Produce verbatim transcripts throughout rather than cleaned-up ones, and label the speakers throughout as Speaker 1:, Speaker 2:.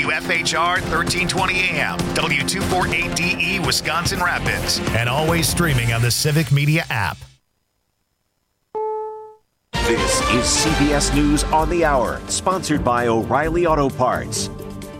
Speaker 1: W F H R thirteen twenty A M, W two forty-eight D E, Wisconsin Rapids, and always streaming on the Civic Media app.
Speaker 2: This is C B S News on the Hour, sponsored by O'Reilly Auto Parts.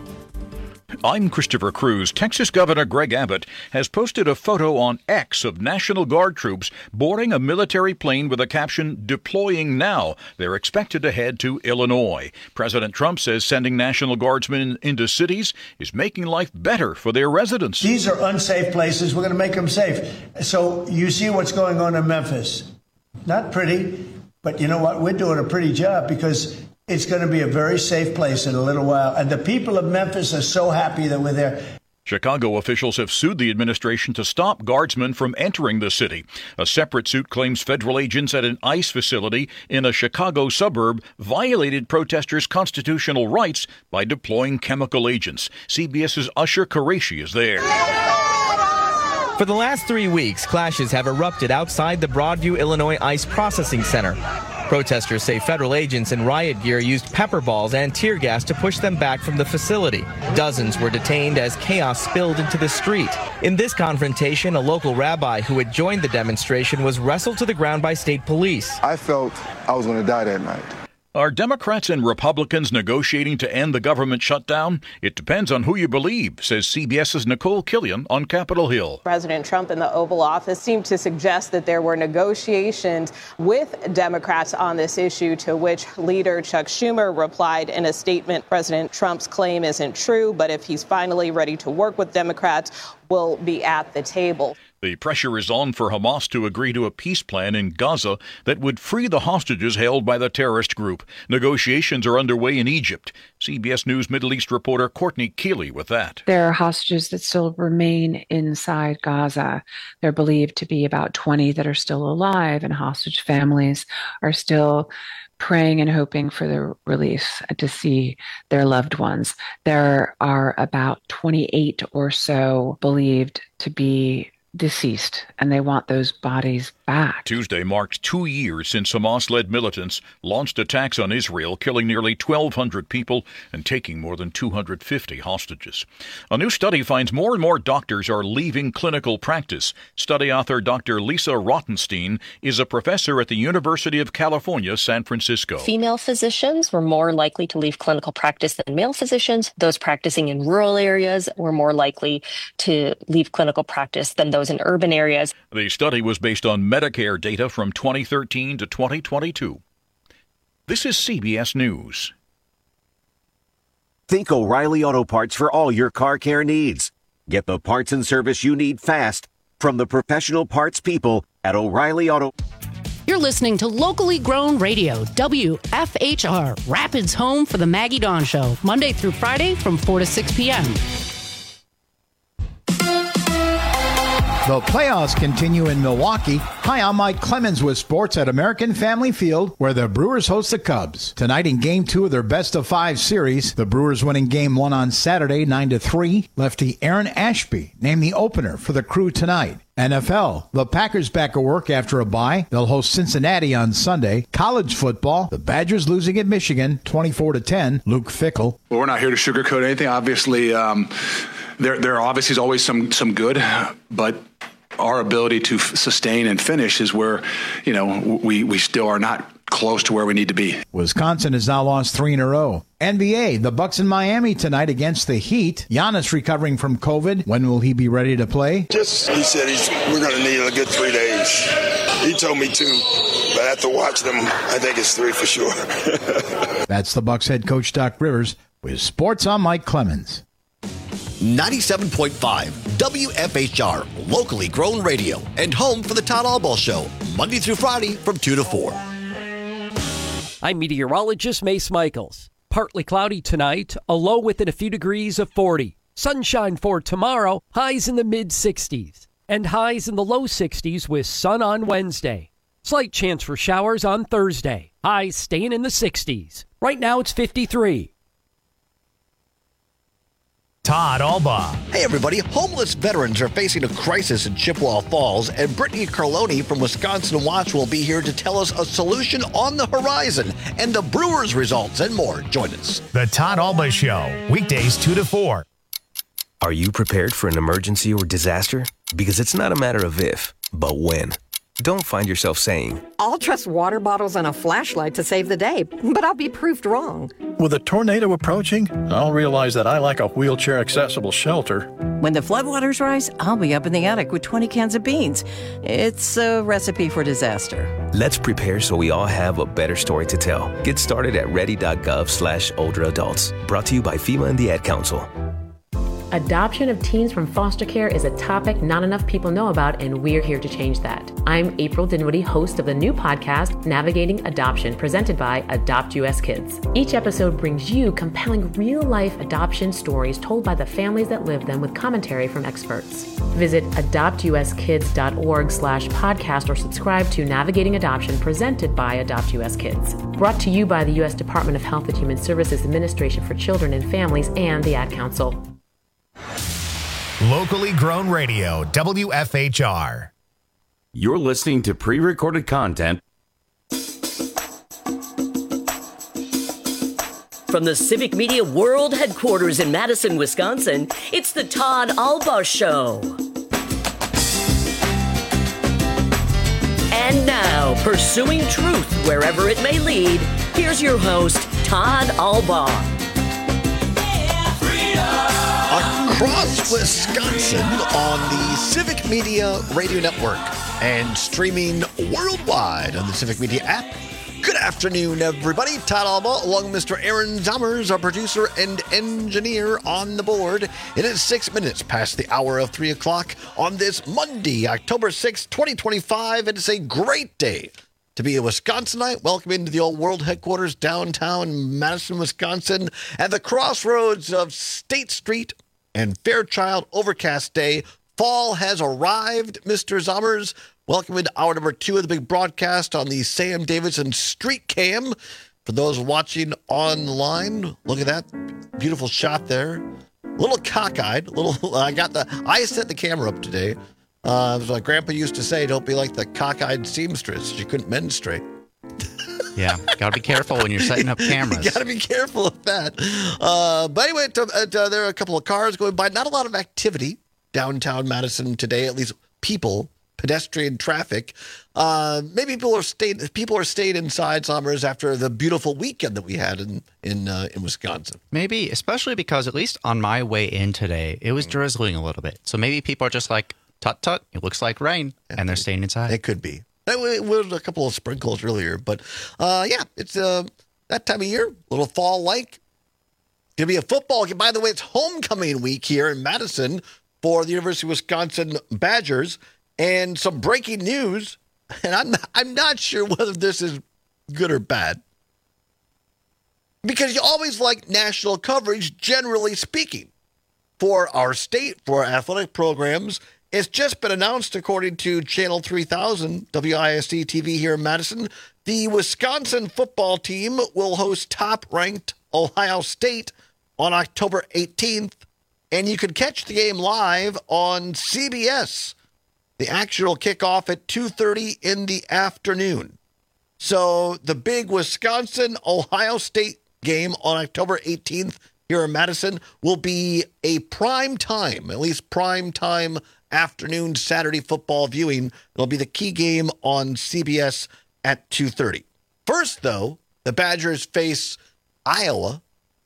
Speaker 3: I'm Christopher Cruz. Texas Governor Greg Abbott has posted a photo on X of National Guard troops boarding a military plane with a caption, "Deploying now." They're expected to head to Illinois. President Trump says sending National Guardsmen into cities is making life better for their residents.
Speaker 4: These are unsafe places. We're going to make them safe. So you see what's going on in Memphis. Not pretty, but you know what? We're doing a pretty job because it's going to be a very safe place in a little while. And the people of Memphis are so happy that we're there.
Speaker 3: Chicago officials have sued the administration to stop guardsmen from entering the city. A separate suit claims federal agents at an ICE facility in a Chicago suburb violated protesters' constitutional rights by deploying chemical agents. CBS's Usher Qureshi is there.
Speaker 5: For the last three weeks, clashes have erupted outside the Broadview, Illinois ICE Processing Center. Protesters say federal agents in riot gear used pepper balls and tear gas to push them back from the facility. Dozens were detained as chaos spilled into the street. In this confrontation, a local rabbi who had joined the demonstration was wrestled to the ground by state police.
Speaker 6: I felt I was going to die that night.
Speaker 3: Are Democrats and Republicans negotiating to end the government shutdown? It depends on who you believe, says CBS's Nicole Killian on Capitol Hill.
Speaker 7: President Trump in the Oval Office seemed to suggest that there were negotiations with Democrats on this issue, to which leader Chuck Schumer replied in a statement, President Trump's claim isn't true, but if he's finally ready to work with Democrats, we'll be at the table.
Speaker 3: The pressure is on for Hamas to agree to a peace plan in Gaza that would free the hostages held by the terrorist group. Negotiations are underway in Egypt. C B S News Middle East reporter Courtney Keeley with that.
Speaker 8: There are hostages that still remain inside Gaza. They're believed to be about twenty that are still alive, and hostage families are still praying and hoping for their release, to see their loved ones. There are about twenty-eight or so believed to be deceased, and they want those bodies back.
Speaker 3: Tuesday marks two years since Hamas-led militants launched attacks on Israel, killing nearly twelve hundred people and taking more than two hundred fifty hostages. A new study finds more and more doctors are leaving clinical practice. Study author Doctor Lisa Rottenstein is a professor at the University of California, San Francisco.
Speaker 9: Female physicians were more likely to leave clinical practice than male physicians. Those practicing in rural areas were more likely to leave clinical practice than those in urban areas.
Speaker 3: The study was based on Medicare data from twenty thirteen to twenty twenty-two. This is C B S News.
Speaker 2: Think O'Reilly Auto Parts for all your car care needs. Get the parts and service you need fast from the professional parts people at O'Reilly Auto.
Speaker 10: You're listening to Locally Grown Radio, W F H R, Rapids' home for the Maggie Dawn Show, Monday through Friday from four to six p.m.
Speaker 11: The playoffs continue in Milwaukee. Hi, I'm Mike Clemens with sports at American Family Field, where the Brewers host the Cubs. Tonight in Game two of their best-of-five series, the Brewers winning Game one on Saturday, nine to three. Lefty Aaron Ashby named the opener for the Crew tonight. N F L, the Packers back at work after a bye. They'll host Cincinnati on Sunday. College football, the Badgers losing at Michigan, twenty-four to ten. Luke Fickell.
Speaker 12: Well, we're not here to sugarcoat anything. Obviously, um, there there obviously is always some some good, but our ability to f- sustain and finish is where, you know, we, we still are not close to where we need to be.
Speaker 11: Wisconsin has now lost three in a row. N B A, the Bucks in Miami tonight against the Heat. Giannis recovering from COVID. When will he be ready to play?
Speaker 13: Just, he said he's, we're going to need a good three days. He told me two, but after watching them, I think it's three for sure.
Speaker 11: That's the Bucks head coach Doc Rivers with Sports on Mike Clemens.
Speaker 14: ninety-seven point five W F H R, locally grown radio, and home for the Todd Albaugh Show, Monday through Friday from two to four.
Speaker 15: I'm meteorologist Mace Michaels. Partly cloudy tonight, a low within a few degrees of forty. Sunshine for tomorrow, highs in the mid-sixties. And highs in the low sixties with sun on Wednesday. Slight chance for showers on Thursday. Highs staying in the sixties. Right now it's fifty-three.
Speaker 1: Todd Alba.
Speaker 14: Hey, everybody. Homeless veterans are facing a crisis in Chippewa Falls, and Brittany Carloni from Wisconsin Watch will be here to tell us a solution on the horizon and the Brewers results and more. Join us.
Speaker 1: The Todd Alba Show, weekdays two to four.
Speaker 16: Are you prepared for an emergency or disaster? Because it's not a matter of if, but when. Don't find yourself saying,
Speaker 17: I'll trust water bottles and a flashlight to save the day, but I'll be proved wrong.
Speaker 18: With a tornado approaching, I'll realize that I lack a wheelchair-accessible shelter.
Speaker 19: When the floodwaters rise, I'll be up in the attic with twenty cans of beans. It's a recipe for disaster.
Speaker 16: Let's prepare so we all have a better story to tell. Get started at ready.gov slash older adults. Brought to you by FEMA and the Ad Council.
Speaker 20: Adoption of teens from foster care is a topic not enough people know about, and we're here to change that. I'm April Dinwiddie, host of the new podcast, Navigating Adoption, presented by Adopt U S Kids. Each episode brings you compelling real-life adoption stories told by the families that live them with commentary from experts. Visit adoptuskids.org slash podcast or subscribe to Navigating Adoption, presented by Adopt U S Kids. Brought to you by the U S Department of Health and Human Services Administration for Children and Families and the Ad Council.
Speaker 1: Locally grown radio, W F H R.
Speaker 21: You're listening to pre-recorded content
Speaker 22: from the Civic Media World Headquarters in Madison, Wisconsin. It's the Todd Alba Show. And now, pursuing truth wherever it may lead, here's your host, Todd Alba.
Speaker 14: Across Wisconsin on the Civic Media Radio Network and streaming worldwide on the Civic Media app. Good afternoon, everybody. Todd Alba, along with Mister Aaron Zommers, our producer and engineer on the board. It is six minutes past the hour of three o'clock on this Monday, October sixth, twenty twenty-five. It is a great day to be a Wisconsinite. Welcome into the old world headquarters downtown Madison, Wisconsin, at the crossroads of State Street and Fairchild. Overcast day. Fall has arrived, Mister Zommers. Welcome into hour number two of the big broadcast on the Sam Davidson Street Cam. For those watching online, look at that beautiful shot there. A little cockeyed. A little. I got the. I set the camera up today. Uh, as my grandpa used to say, "Don't be like the cockeyed seamstress. She couldn't menstruate."
Speaker 23: Yeah, got to be careful when you're setting up cameras.
Speaker 14: You got to be careful of that. Uh, but anyway, to, uh, to, there are a couple of cars going by. Not a lot of activity downtown Madison today, at least people, pedestrian traffic. Uh, maybe people are staying. People are staying inside summers after the beautiful weekend that we had in in uh, in Wisconsin.
Speaker 23: Maybe, especially because at least on my way in today, it was drizzling a little bit. So maybe people are just like, tut tut, it looks like rain, and they're staying inside.
Speaker 14: It could be. It was a couple of sprinkles earlier, but uh, yeah, it's uh, that time of year, a little fall-like. Going to be a football game. By the way, it's homecoming week here in Madison for the University of Wisconsin Badgers, and some breaking news, and I'm not, I'm not sure whether this is good or bad, because you always like national coverage, generally speaking, for our state, for our athletic programs. It's just been announced, according to Channel three thousand, W I S D T V here in Madison, the Wisconsin football team will host top-ranked Ohio State on October eighteenth, and you can catch the game live on C B S. The actual kickoff at two thirty in the afternoon. So the big Wisconsin-Ohio State game on October eighteenth here in Madison will be a prime time, at least prime time afternoon Saturday football viewing. It'll be the key game on C B S at two thirty. First, though, the Badgers face Iowa,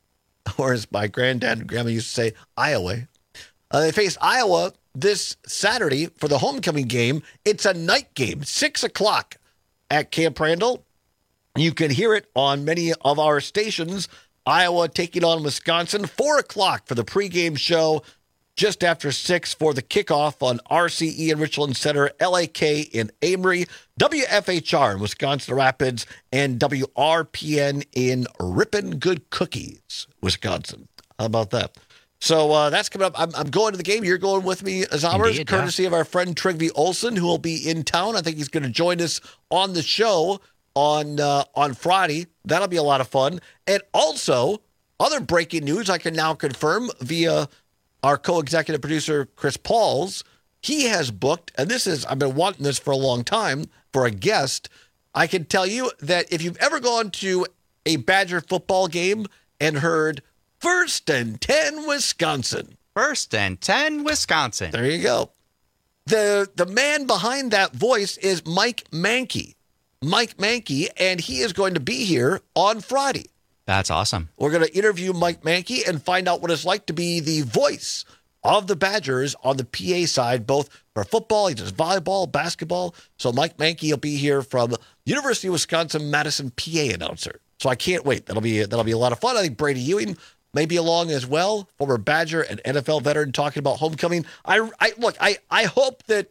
Speaker 14: or as my granddad and grandma used to say, Iowa. Uh, they face Iowa this Saturday for the homecoming game. It's a night game, six o'clock at Camp Randall. You can hear it on many of our stations. Iowa taking on Wisconsin, four o'clock for the pregame show. Just after six for the kickoff on R C E in Richland Center, L A K in Amory, W F H R in Wisconsin Rapids, and W R P N in Ripon Good Cookies, Wisconsin. How about that? So uh, that's coming up. I'm, I'm going to the game. You're going with me, Zommers, courtesy yeah. of our friend Trygve Olsen, who will be in town. I think he's going to join us on the show on uh, on Friday. That'll be a lot of fun. And also, other breaking news I can now confirm via our co-executive producer, Chris Pauls, he has booked, and this is, I've been wanting this for a long time, for a guest. I can tell you that if you've ever gone to a Badger football game and heard First and ten Wisconsin.
Speaker 23: First and ten Wisconsin.
Speaker 14: There you go. The the man behind that voice is Mike Mankey. Mike Mankey, and he is going to be here on Friday.
Speaker 23: That's awesome.
Speaker 14: We're going to interview Mike Mankey and find out what it's like to be the voice of the Badgers on the P A side, both for football, he does volleyball, basketball. So Mike Mankey will be here from University of Wisconsin-Madison P A announcer. So I can't wait. That'll be that'll be a lot of fun. I think Brady Ewing may be along as well, former Badger and N F L veteran, talking about homecoming. I, I look, I, I hope that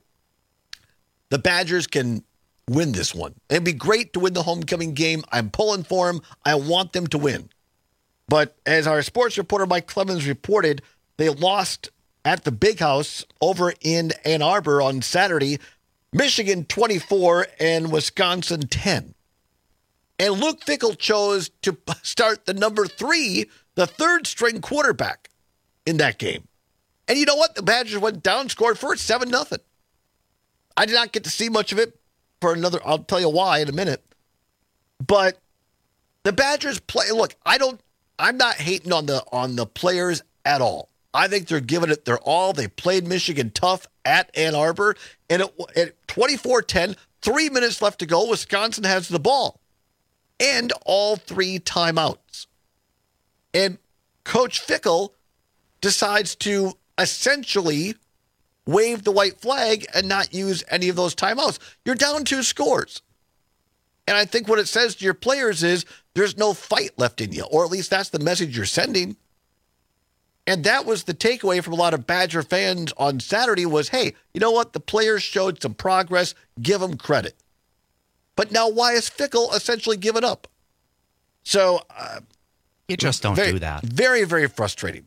Speaker 14: the Badgers can win this one. It'd be great to win the homecoming game. I'm pulling for them. I want them to win. But as our sports reporter Mike Clemens reported, they lost at the Big House over in Ann Arbor on Saturday, Michigan twenty-four and Wisconsin ten. And Luke Fickell chose to start the number three, the third string quarterback in that game. And you know what? The Badgers went down, scored first, seven nothing. I did not get to see much of it for another, I'll tell you why in a minute. But the Badgers play, look, I don't, I'm not hating on the on the players at all. I think they're giving it their all. They played Michigan tough at Ann Arbor. And at twenty-four ten, three minutes left to go, Wisconsin has the ball. And all three timeouts. And Coach Fickell decides to essentially wave the white flag and not use any of those timeouts. You're down two scores. And I think what it says to your players is there's no fight left in you, or at least that's the message you're sending. And that was the takeaway from a lot of Badger fans on Saturday was, hey, you know what? The players showed some progress. Give them credit. But now why is Fickell essentially given up? So uh,
Speaker 23: you just don't
Speaker 14: very,
Speaker 23: do that.
Speaker 14: Very, very frustrating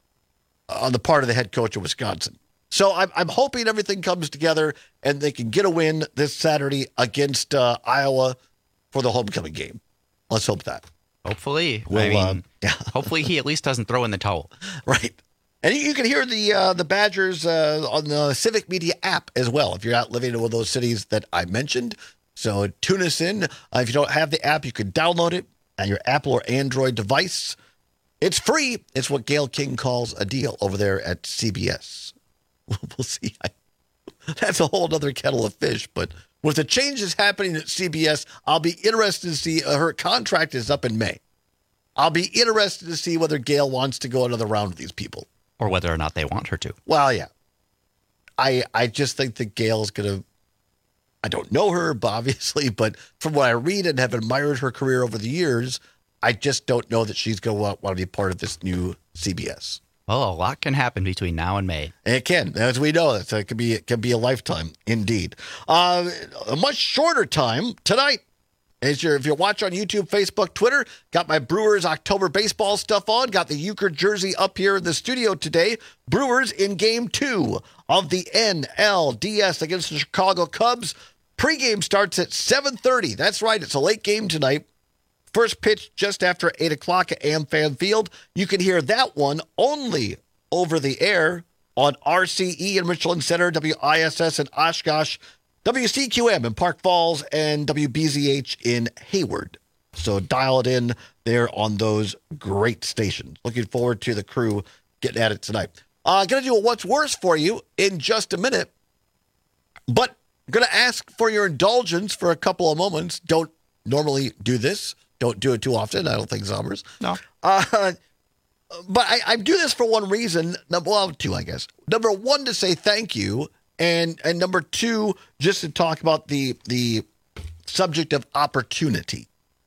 Speaker 14: on the part of the head coach of Wisconsin. So I'm, I'm hoping everything comes together and they can get a win this Saturday against uh, Iowa for the homecoming game. Let's hope that.
Speaker 23: Hopefully.
Speaker 14: We'll,
Speaker 23: I mean,
Speaker 14: uh, yeah.
Speaker 23: hopefully he at least doesn't throw in the towel.
Speaker 14: Right. And you can hear the uh, the Badgers uh, on the Civic Media app as well if you're not living in one of those cities that I mentioned. So tune us in. Uh, if you don't have the app, you can download it on your Apple or Android device. It's free. It's what Gayle King calls a deal over there at C B S. We'll see. I, that's a whole other kettle of fish. But with the changes happening at C B S, I'll be interested to see. Uh, her contract is up in May. I'll be interested to see whether Gayle wants to go another round with these people.
Speaker 23: Or whether or not they want her to.
Speaker 14: Well, yeah. I I just think that Gayle's going to, I don't know her, obviously, but from what I read and have admired her career over the years, I just don't know that she's going to want, want to be part of this new C B S.
Speaker 23: Well, a lot can happen between now and May.
Speaker 14: It can, as we know. It could be, it can be a lifetime, indeed. Uh, a much shorter time tonight. As you're, if you watch on YouTube, Facebook, Twitter, got my Brewers October baseball stuff on. Got the Euchre jersey up here in the studio today. Brewers in game two of the N L D S against the Chicago Cubs. Pregame starts at seven thirty. That's right. It's a late game tonight. First pitch just after eight o'clock at AmFam Field. You can hear that one only over the air on R C E in Richland Center, W I S S in Oshkosh, W C Q M in Park Falls, and W B Z H in Hayward. So dial it in there on those great stations. Looking forward to the crew getting at it tonight. I'm uh, going to do a What's Worse for you in just a minute, but I'm going to ask for your indulgence for a couple of moments. Don't normally do this. Don't do it too often. I don't think, Zombers.
Speaker 23: No.
Speaker 14: Uh, but I, I do this for one reason. Number well, two, I guess. Number one, to say thank you. And and number two, just to talk about the the subject of opportunity.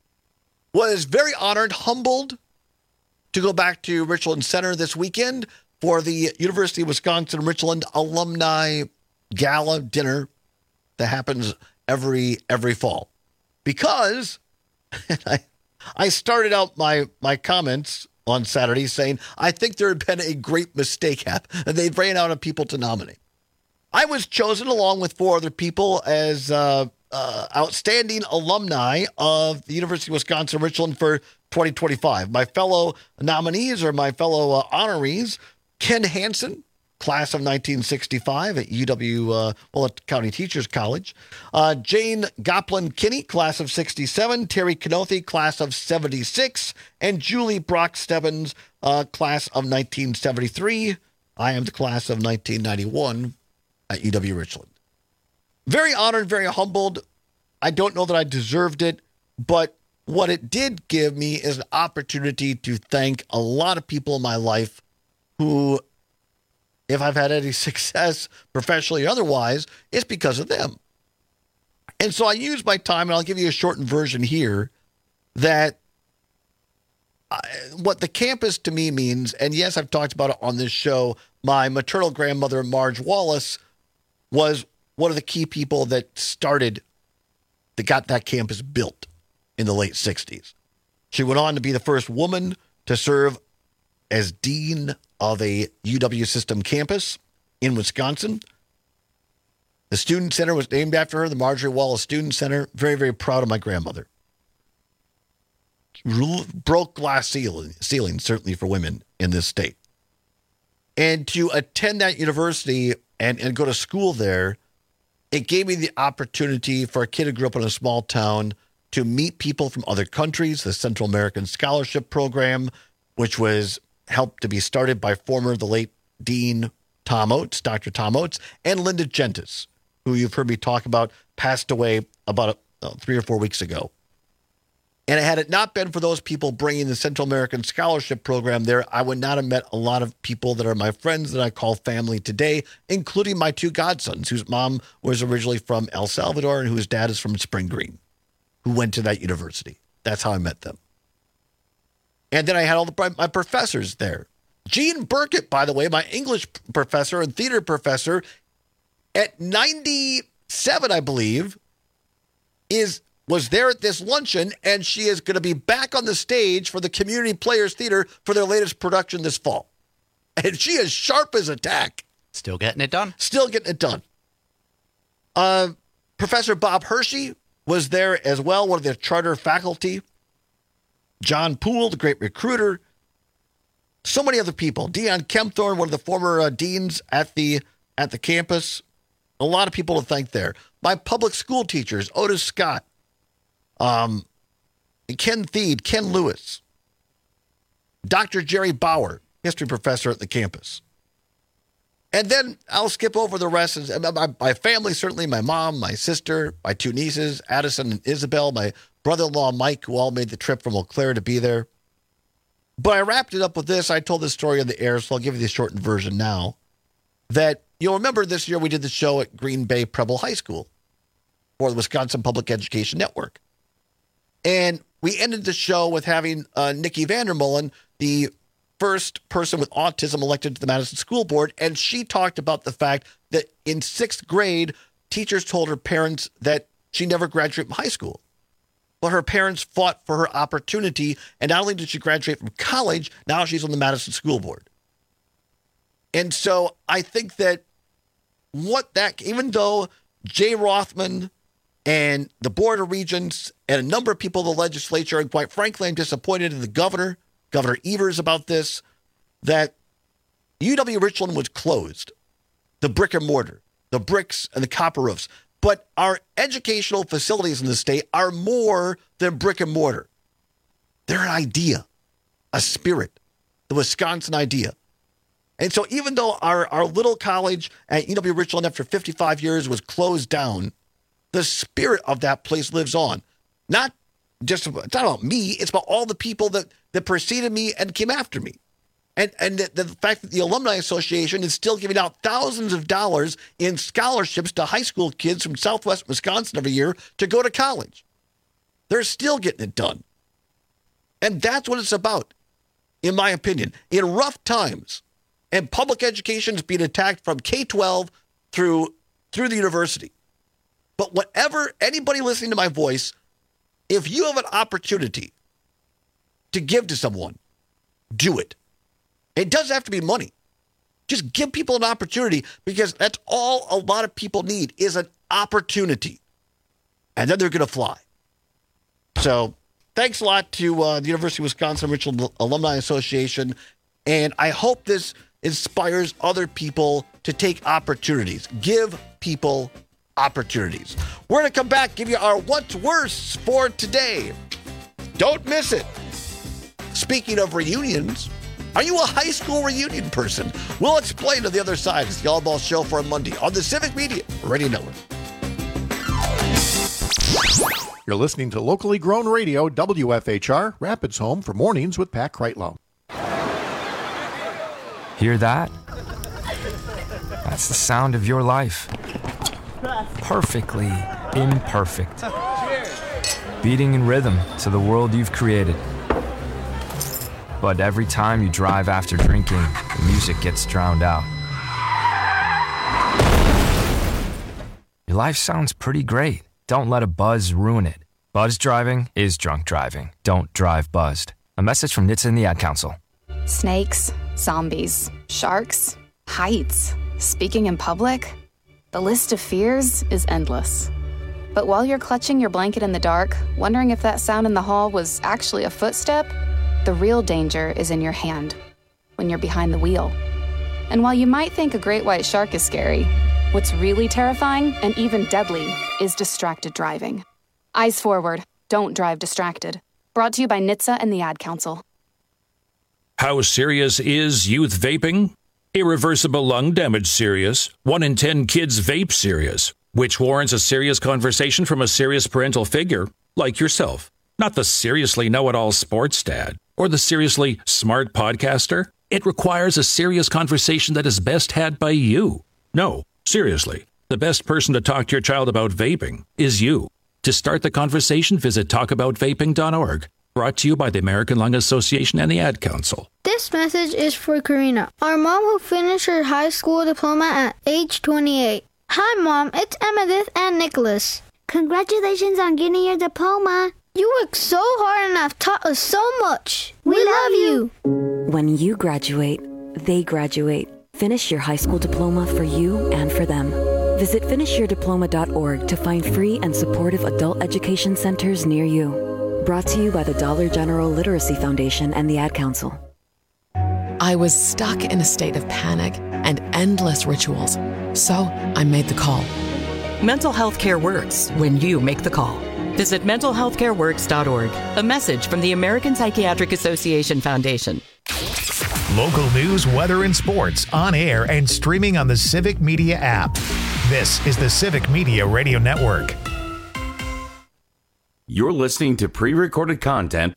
Speaker 14: Was very honored, humbled to go back to Richland Center this weekend for the University of Wisconsin-Richland Alumni Gala dinner that happens every every fall. Because I I started out my my comments on Saturday saying I think there had been a great mistake happen, and they ran out of people to nominate. I was chosen along with four other people as uh, uh, outstanding alumni of the University of Wisconsin-Richland for twenty twenty-five. My fellow nominees or my fellow uh, honorees, Ken Hansen, class of nineteen sixty-five at U W, uh, Willett County Teachers College. Uh, Jane Goplin-Kinney, class of sixty-seven. Terry Knothy, class of seventy-six. And Julie Brock-Stebbins, uh, class of nineteen seventy-three. I am the class of nineteen ninety-one at U W Richland. Very honored, very humbled. I don't know that I deserved it, but what it did give me is an opportunity to thank a lot of people in my life who, if I've had any success professionally or otherwise, it's because of them. And so I use my time, and I'll give you a shortened version here, that I, what the campus to me means, and yes, I've talked about it on this show, my maternal grandmother, Marge Wallace, was one of the key people that started, that got that campus built in the late sixties. She went on to be the first woman to serve as dean of a U W system campus in Wisconsin. The Student Center was named after her, the Marjorie Wallace Student Center. Very, very proud of my grandmother. Broke glass ceiling, ceiling, certainly for women in this state. And to attend that university and, and go to school there, it gave me the opportunity for a kid who grew up in a small town to meet people from other countries. The Central American Scholarship Program, which was helped to be started by former, the late Dean Tom Oates, Doctor Tom Oates, and Linda Gentis, who you've heard me talk about, passed away about uh, three or four weeks ago. And had it not been for those people bringing the Central American Scholarship Program there, I would not have met a lot of people that are my friends that I call family today, including my two godsons, whose mom was originally from El Salvador and whose dad is from Spring Green, who went to that university. That's how I met them. And then I had all the, my professors there. Gene Burkett, by the way, my English professor and theater professor, at ninety-seven, I believe, is was there at this luncheon, and she is going to be back on the stage for the Community Players Theater for their latest production this fall. And she is sharp as a tack.
Speaker 23: Still getting it done.
Speaker 14: Still getting it done. Uh, Professor Bob Hershey was there as well, one of the charter faculty. John Poole, the great recruiter. So many other people. Dion Kempthorne, one of the former uh, deans at the at the campus. A lot of people to thank there. My public school teachers, Otis Scott, um, Ken Thede, Ken Lewis, Doctor Jerry Bauer, history professor at the campus. And then I'll skip over the rest. My, my family, certainly my mom, my sister, my two nieces, Addison and Isabel, my brother-in-law, Mike, who all made the trip from Eau Claire to be there. But I wrapped it up with this. I told this story on the air, so I'll give you the shortened version now. That you'll remember this year we did the show at Green Bay Preble High School for the Wisconsin Public Education Network. And we ended the show with having uh, Nikki Vandermullen, the first person with autism elected to the Madison School Board, and she talked about the fact that in sixth grade, teachers told her parents that she never graduated from high school. But her parents fought for her opportunity, and not only did she graduate from college, now she's on the Madison School Board. And so I think that what that, even though Jay Rothman and the Board of Regents and a number of people in the legislature, and quite frankly, I'm disappointed in the governor, Governor Evers, about this, that U W Richland was closed, the brick and mortar, the bricks and the copper roofs. But our educational facilities in the state are more than brick and mortar. They're an idea, a spirit, the Wisconsin idea. And so even though our, our little college at U W Richland after fifty-five years was closed down, the spirit of that place lives on. Not just, it's not about me, it's about all the people that, that preceded me and came after me. And and the, the fact that the Alumni Association is still giving out thousands of dollars in scholarships to high school kids from Southwest Wisconsin every year to go to college. They're still getting it done. And that's what it's about, in my opinion. In rough times, and public education is being attacked from K twelve through through the university. But whatever, anybody listening to my voice, if you have an opportunity to give to someone, do it. It doesn't have to be money. Just give people an opportunity, because that's all a lot of people need is an opportunity. And then they're going to fly. So thanks a lot to uh, the University of Wisconsin Richland Alumni Association. And I hope this inspires other people to take opportunities. Give people opportunities. We're going to come back, give you our what's worse for today. Don't miss it. Speaking of reunions, are you a high school reunion person? We'll explain on the other side. It's the All Ball Show for a Monday on the Civic Media Radio Network.
Speaker 4: You're listening to locally grown radio, W F H R, Rapids Home for Mornings with Pat Kreitlow.
Speaker 5: Hear that? That's the sound of your life. Perfectly imperfect. Beating in rhythm to the world you've created. But every time you drive after drinking, the music gets drowned out. Your life sounds pretty great. Don't let a buzz ruin it. Buzz driving is drunk driving. Don't drive buzzed. A message from N H T S A and the Ad Council.
Speaker 6: Snakes, zombies, sharks, heights, speaking in public. The list of fears is endless. But while you're clutching your blanket in the dark, wondering if that sound in the hall was actually a footstep, the real danger is in your hand, when you're behind the wheel. And while you might think a great white shark is scary, what's really terrifying and even deadly is distracted driving. Eyes forward. Don't drive distracted. Brought to you by N H T S A and the Ad Council.
Speaker 24: How serious is youth vaping? Irreversible lung damage serious. One in ten kids vape serious, which warrants a serious conversation from a serious parental figure like yourself. Not the seriously know-it-all sports dad or the seriously smart podcaster. It requires a serious conversation that is best had by you. No, seriously, the best person to talk to your child about vaping is you. To start the conversation, visit talk about vaping dot org. Brought to you by the American Lung Association and the Ad Council.
Speaker 25: This message is for Karina, our mom who finished her high school diploma at age twenty-eight. Hi, Mom. It's Emmettith and Nicholas. Congratulations on getting your diploma. You worked so hard and have taught us so much. We, we love you.
Speaker 26: When you graduate, they graduate. Finish your high school diploma for you and for them. Visit finish your diploma dot org to find free and supportive adult education centers near you. Brought to you by the Dollar General Literacy Foundation and the Ad Council.
Speaker 27: I was stuck in a state of panic and endless rituals, so I made the call.
Speaker 28: Mental health care works when you make the call. Visit mental health care works dot org. A message from the American Psychiatric Association Foundation.
Speaker 1: Local news, weather, and sports on air and streaming on the Civic Media app. This is the Civic Media Radio Network.
Speaker 21: You're listening to pre-recorded content.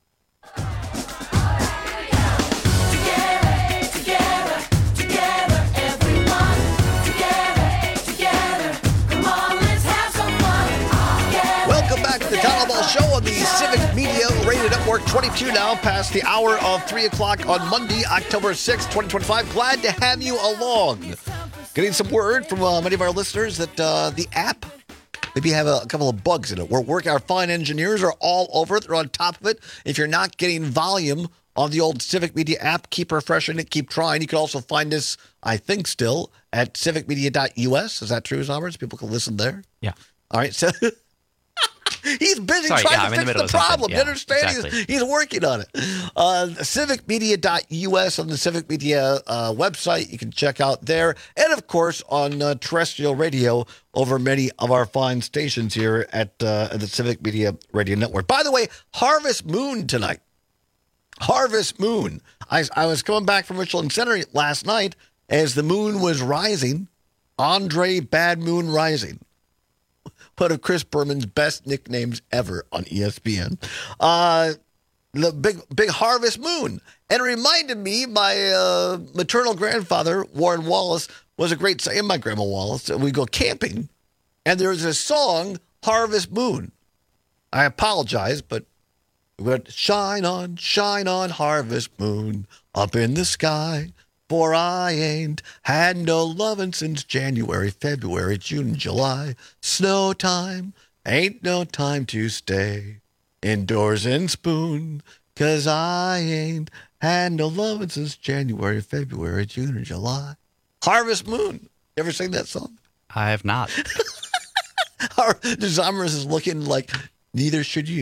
Speaker 14: Welcome back to the Town Hall Show on the Civic Media Radio Network. twenty-two now, past the hour of three o'clock on Monday, October sixth, twenty twenty-five. Glad to have you along. Getting some word from uh, many of our listeners that uh, the app maybe have a, a couple of bugs in it. We're working, our fine engineers are all over it. They're on top of it. If you're not getting volume on the old Civic Media app, keep refreshing it, keep trying. You can also find us, I think, still at civic media dot U S. Is that true, Roberts? People can listen there?
Speaker 23: Yeah.
Speaker 14: All right. So he's busy
Speaker 23: Sorry,
Speaker 14: trying
Speaker 23: yeah,
Speaker 14: to
Speaker 23: I'm
Speaker 14: fix
Speaker 23: the,
Speaker 14: the problem.
Speaker 23: Yeah,
Speaker 14: you understand?
Speaker 23: exactly.
Speaker 14: He's, he's working on it. Uh, civic media dot U S on the Civic Media uh, website. You can check out there. And, of course, on uh, terrestrial radio over many of our fine stations here at, uh, at the Civic Media Radio Network. By the way, Harvest Moon tonight. Harvest Moon. I, I was coming back from Richland Center last night as the moon was rising. Andre Bad Moon Rising. One of Chris Berman's best nicknames ever on E S P N. Uh, the big big Harvest Moon. And it reminded me, my uh, maternal grandfather, Warren Wallace, was a great, and my grandma Wallace, and we go camping, and there's a song, Harvest Moon. I apologize, but we went, shine on, shine on, Harvest Moon, up in the sky. For I ain't had no lovin' since January, February, June, July. Snow time, ain't no time to stay indoors and spoon. Cause I ain't had no lovin' since January, February, June, or July. Harvest Moon. You ever sing that song?
Speaker 23: I have not.
Speaker 14: Our Zomers is looking like neither should you.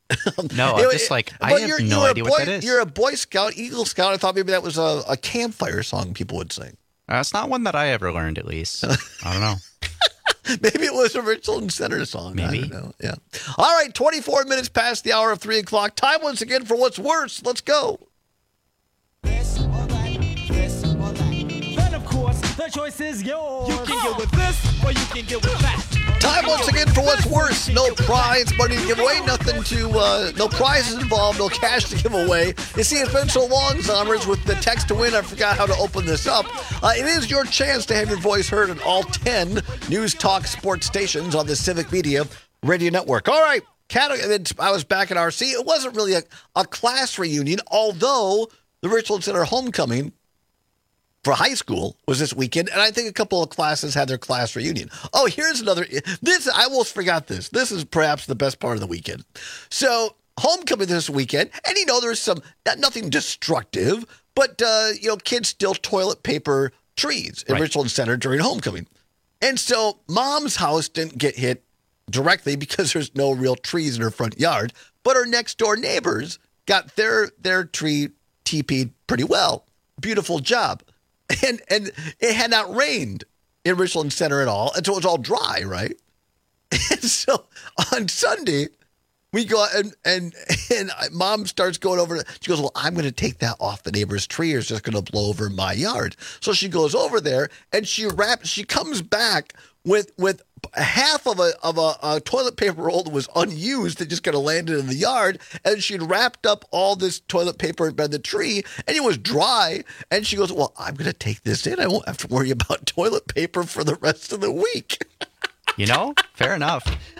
Speaker 23: No, I'm just like, I
Speaker 14: but
Speaker 23: have
Speaker 14: you're,
Speaker 23: no
Speaker 14: you're
Speaker 23: idea
Speaker 14: boy,
Speaker 23: what that is.
Speaker 14: You're a Boy Scout, Eagle Scout. I thought maybe that was a, a campfire song people would sing.
Speaker 23: That's not one that I ever learned, at least. I don't know.
Speaker 14: Maybe it was a Richland Center song.
Speaker 23: Maybe.
Speaker 14: I don't know. Yeah. All right, twenty-four minutes past the hour of three o'clock. Time once again for What's Worse. Let's go.
Speaker 2: This or that, this or that. Then, of course, the choice is yours. You can get with this or you can get with that.
Speaker 14: Time once again for What's Worse. No prize, money to give away, nothing to, uh, no prizes involved, no cash to give away. You see, it's been so long, Zombers, with the text to win, I forgot how to open this up. Uh, it is your chance to have your voice heard on all ten News Talk sports stations on the Civic Media Radio Network. All right, I was back at R C. It wasn't really a, a class reunion, although the Richland Center homecoming for high school was this weekend, and I think a couple of classes had their class reunion. Oh, here's another. This I almost forgot this. This is perhaps the best part of the weekend. So homecoming this weekend, and you know there's some not, nothing destructive, but uh, you know kids still toilet paper trees in right. Richland Center during homecoming, and so mom's house didn't get hit directly because there's no real trees in her front yard, but her next door neighbors got their their tree T P'd pretty well. Beautiful job. And and it had not rained in Richland Center at all, and so it was all dry, right? And so on Sunday, we go out and and and mom starts going over. She goes, "Well, I'm going to take that off the neighbor's tree, or it's just going to blow over my yard." So she goes over there and she wraps. She comes back with with half of a of a, a toilet paper roll that was unused that just kind of landed in the yard, and she'd wrapped up all this toilet paper by the tree, and it was dry. And she goes, "Well, I'm going to take this in. I won't have to worry about toilet paper for the rest of the week."
Speaker 23: You know, fair enough.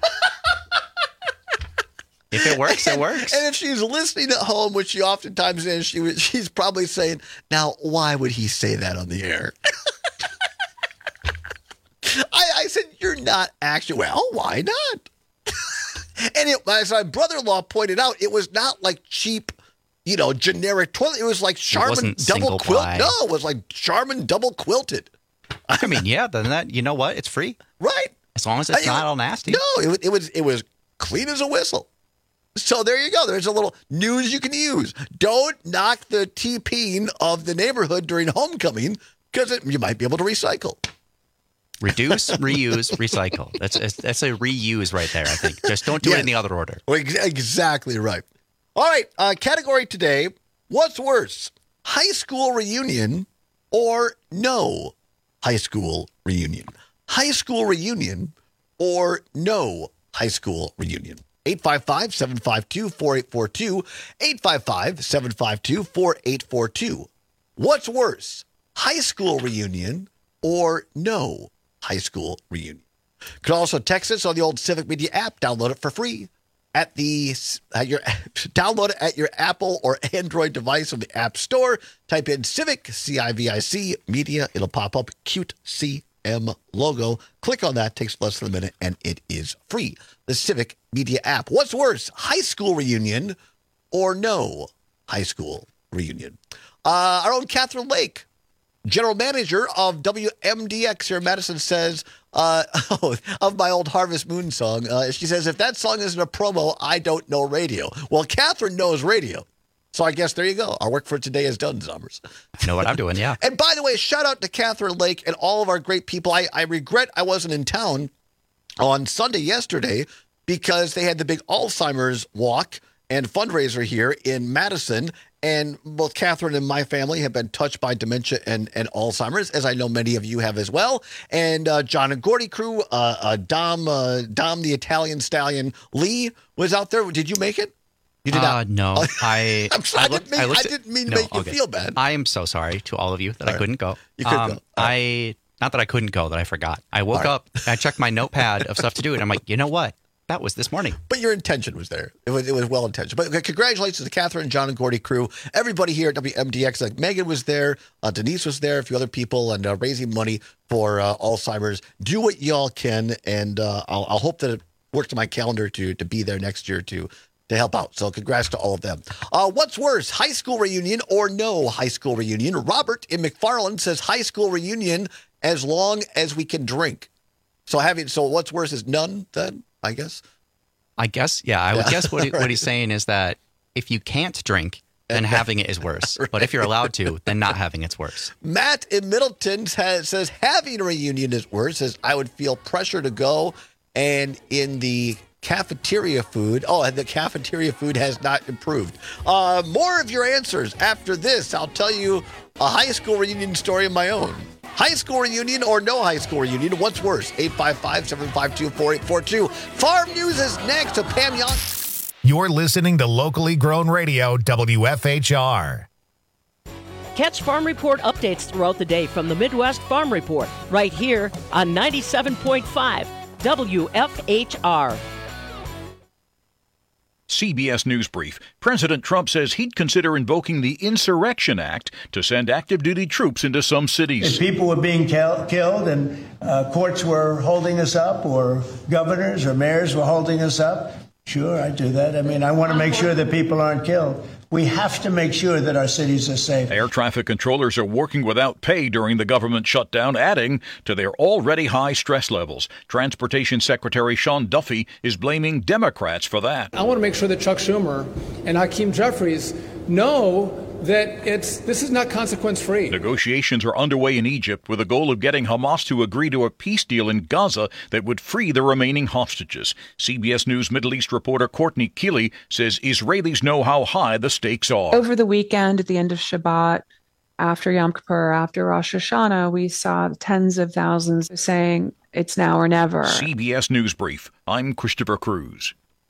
Speaker 23: If it works,
Speaker 14: and,
Speaker 23: it works.
Speaker 14: And if she's listening at home, which she oftentimes is, she she's probably saying, "Now, why would he say that on the air?" I, I said, "You're not actually." Well, why not? And it, as my brother-in-law pointed out, it was not like cheap, you know, generic toilet. It was like Charmin double quilt. No, it was like Charmin double quilted.
Speaker 23: I mean, yeah. Then that, you know what? It's free,
Speaker 14: right?
Speaker 23: As long as it's
Speaker 14: I,
Speaker 23: not
Speaker 14: it,
Speaker 23: all nasty.
Speaker 14: No, it, it was it was clean as a whistle. So there you go. There's a little news you can use. Don't knock the T-peen of the neighborhood during homecoming because you might be able to recycle.
Speaker 23: Reduce, reuse, recycle. That's that's a reuse right there, I think. Just don't do yeah. it in the other order.
Speaker 14: Well, exactly right. All right. Uh, category today, what's worse, high school reunion or no high school reunion? High school reunion or no high school reunion? eight five five, seven five two, four eight four two, eight five five, seven five two, four eight four two. What's worse, high school reunion or no high school reunion? You can also text us on the old Civic Media app. Download it for free at the at your download it at your Apple or Android device on the App Store. Type in Civic, C I V I C, Media. It'll pop up. Cute C M logo. Click on that. Takes less than a minute, and it is free. The Civic Media app. What's worse, high school reunion or no high school reunion? Uh, our own Catherine Lake, general manager of W M D X here in Madison, says, uh, oh, of my old Harvest Moon song, uh, she says, if that song isn't a promo, I don't know radio. Well, Catherine knows radio. So I guess there you go. Our work for today is done, Zombers.
Speaker 23: I know what I'm doing, yeah.
Speaker 14: And by the way, shout out to Catherine Lake and all of our great people. I, I regret I wasn't in town on Sunday yesterday because they had the big Alzheimer's walk and fundraiser here in Madison. And both Catherine and my family have been touched by dementia and, and Alzheimer's, as I know many of you have as well. And uh, John and Gordy crew, uh, uh, Dom, uh, Dom the Italian Stallion Lee was out there. Did you make it? You did
Speaker 23: uh,
Speaker 14: not.
Speaker 23: No, I.
Speaker 14: I'm sorry, I, looked, I, didn't, I, I didn't mean to
Speaker 23: no,
Speaker 14: make you
Speaker 23: okay.
Speaker 14: feel bad.
Speaker 23: I am so sorry to all of you that all I right. couldn't go.
Speaker 14: You couldn't
Speaker 23: um,
Speaker 14: go.
Speaker 23: I not that I couldn't go, that I forgot. I woke right. up, I checked my notepad of stuff to do, and I'm like, you know what? That was this morning.
Speaker 14: But your intention was there. It was it was well intentioned. But okay, congratulations to Catherine, John, and Gordy crew. Everybody here at W M D X. Like Megan was there, uh, Denise was there, a few other people, and uh, raising money for uh, Alzheimer's. Do what y'all can, and uh, I'll, I'll hope that it works in my calendar to to be there next year to to help out. So congrats to all of them. Uh, what's worse, high school reunion or no high school reunion? Robert in McFarland says high school reunion as long as we can drink. So having so what's worse is none then, I guess.
Speaker 23: I guess, yeah, I would
Speaker 14: Yeah.
Speaker 23: guess what, he,
Speaker 14: Right.
Speaker 23: what he's saying is that if you can't drink, then having it is worse. But if you're allowed to, then not having it's worse.
Speaker 14: Matt in Middleton has, says having a reunion is worse. Says I would feel pressure to go, and in the cafeteria food. Oh, and the cafeteria food has not improved. Uh, more of your answers after this. I'll tell you a high school reunion story of my own. High school reunion or no high school reunion? What's worse? eight five five, seven five two, four eight four two. Farm News is next. So Pam Young.
Speaker 1: You're listening to Locally Grown Radio, W F H R.
Speaker 3: Catch Farm Report updates throughout the day from the Midwest Farm Report, right here on ninety-seven point five W F H R.
Speaker 18: C B S News Brief. President Trump says he'd consider invoking the Insurrection Act to send active duty troops into some cities.
Speaker 7: If people were being kill- killed and uh, courts were holding us up, or governors or mayors were holding us up, sure, I'd do that. I mean, I want to make sure that people aren't killed. We have to make sure that our cities are safe.
Speaker 18: Air traffic controllers are working without pay during the government shutdown, adding to their already high stress levels. Transportation Secretary Sean Duffy is blaming Democrats for that.
Speaker 8: I want to make sure that Chuck Schumer and Hakeem Jeffries know that it's this is not consequence-free.
Speaker 18: Negotiations are underway in Egypt with the goal of getting Hamas to agree to a peace deal in Gaza that would free the remaining hostages. C B S News Middle East reporter Courtney Keeley says Israelis know how high the stakes are.
Speaker 9: Over the weekend, at the end of Shabbat, after Yom Kippur, after Rosh Hashanah, we saw tens of thousands saying it's now or never.
Speaker 18: C B S News Brief. I'm Christopher Cruz.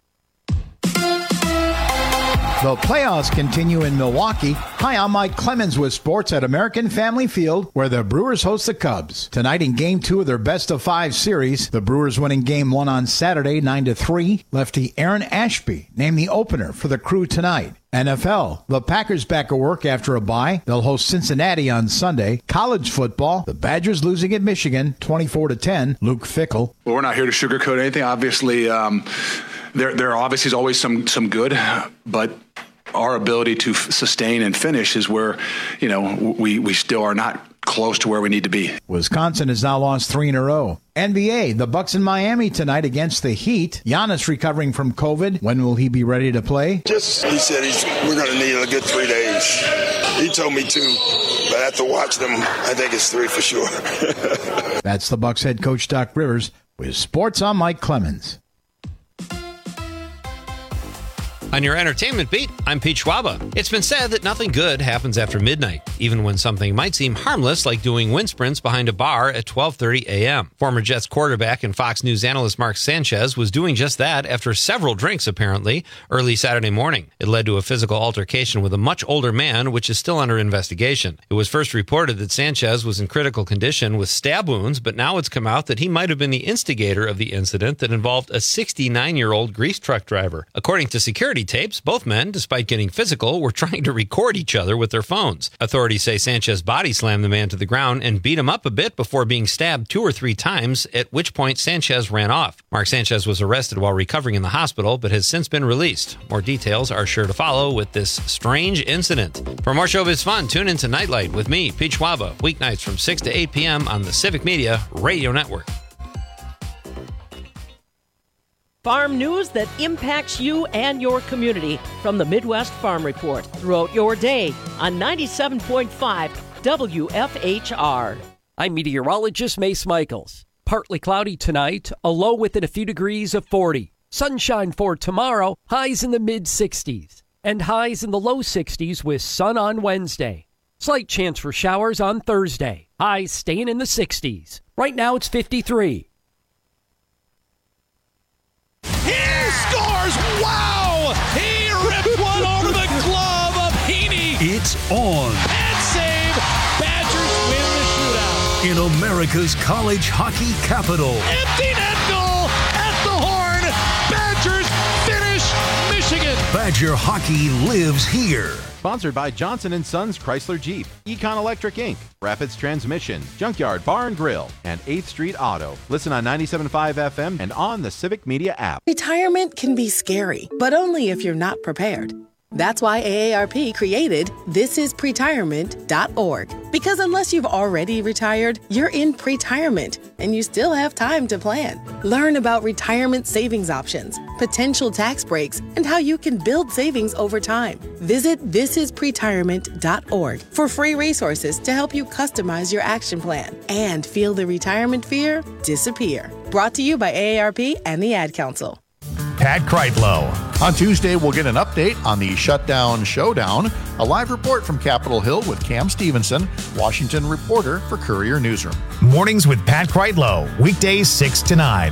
Speaker 10: The playoffs continue in Milwaukee. Hi, I'm Mike Clemens with sports at American Family Field, where the Brewers host the Cubs. Tonight in Game two of their best-of-five series, the Brewers winning Game one on Saturday, nine to three. Lefty Aaron Ashby named the opener for the Crew tonight. N F L, the Packers back at work after a bye. They'll host Cincinnati on Sunday. College football, the Badgers losing at Michigan, twenty-four to ten. Luke Fickell.
Speaker 11: Well, we're not here to sugarcoat anything. Obviously, um, there there obviously is always some some good, but our ability to f- sustain and finish is where, you know, we, we still are not close to where we need to be.
Speaker 10: Wisconsin has now lost three in a row. N B A, the Bucks in Miami tonight against the Heat. Giannis recovering from COVID. When will he be ready to play?
Speaker 12: Just, he said he's, we're going to need a good three days. He told me two, but after watching them, I think it's three for sure.
Speaker 10: That's the Bucks head coach Doc Rivers. With sports, I'm Mike Clemens.
Speaker 13: On your entertainment beat, I'm Pete Schwaba. It's been said that nothing good happens after midnight, even when something might seem harmless like doing wind sprints behind a bar at twelve thirty a.m. Former Jets quarterback and Fox News analyst Mark Sanchez was doing just that after several drinks, apparently, early Saturday morning. It led to a physical altercation with a much older man, which is still under investigation. It was first reported that Sanchez was in critical condition with stab wounds, but now it's come out that he might have been the instigator of the incident that involved a sixty-nine-year-old grease truck driver. According to security tapes, both men, despite getting physical, were trying to record each other with their phones. Authorities say Sanchez body slammed the man to the ground and beat him up a bit before being stabbed two or three times, at which point Sanchez ran off. Mark Sanchez was arrested while recovering in the hospital, but has since been released. More details are sure to follow with this strange incident. For more showbiz fun, tune in to Nightlight with me, Pete Schwaba, weeknights from six to eight p.m. on the Civic Media Radio Network.
Speaker 3: Farm news that impacts you and your community from the Midwest Farm Report throughout your day on ninety-seven point five W F H R.
Speaker 15: I'm meteorologist Mace Michaels. Partly cloudy tonight, a low within a few degrees of forty. Sunshine for tomorrow, highs in the mid sixties. And highs in the low sixties with sun on Wednesday. Slight chance for showers on Thursday. Highs staying in the sixties. Right now it's fifty-three.
Speaker 2: He scores! Wow! He ripped one over the glove of Heaney.
Speaker 29: It's on.
Speaker 2: And save. Badgers win the shootout.
Speaker 29: In America's college hockey capital.
Speaker 2: Empty net goal at the horn. Badgers finish Michigan.
Speaker 29: Badger hockey lives here.
Speaker 30: Sponsored by Johnson and Sons Chrysler Jeep, Econ Electric Incorporated, Rapids Transmission, Junkyard Bar and Grill, and eighth Street Auto. Listen on ninety-seven point five F M and on the Civic Media app.
Speaker 31: Retirement can be scary, but only if you're not prepared. That's why A A R P created this is pretirement dot org. Because unless you've already retired, you're in pretirement, and you still have time to plan. Learn about retirement savings options, potential tax breaks, and how you can build savings over time. Visit this is pretirement dot org for free resources to help you customize your action plan and feel the retirement fear disappear. Brought to you by A A R P and the Ad Council.
Speaker 1: Pat Kreitlow.
Speaker 4: On Tuesday, we'll get an update on the shutdown showdown, a live report from Capitol Hill with Cam Stevenson, Washington reporter for Courier Newsroom.
Speaker 1: Mornings with Pat Kreitlow, weekdays six to nine.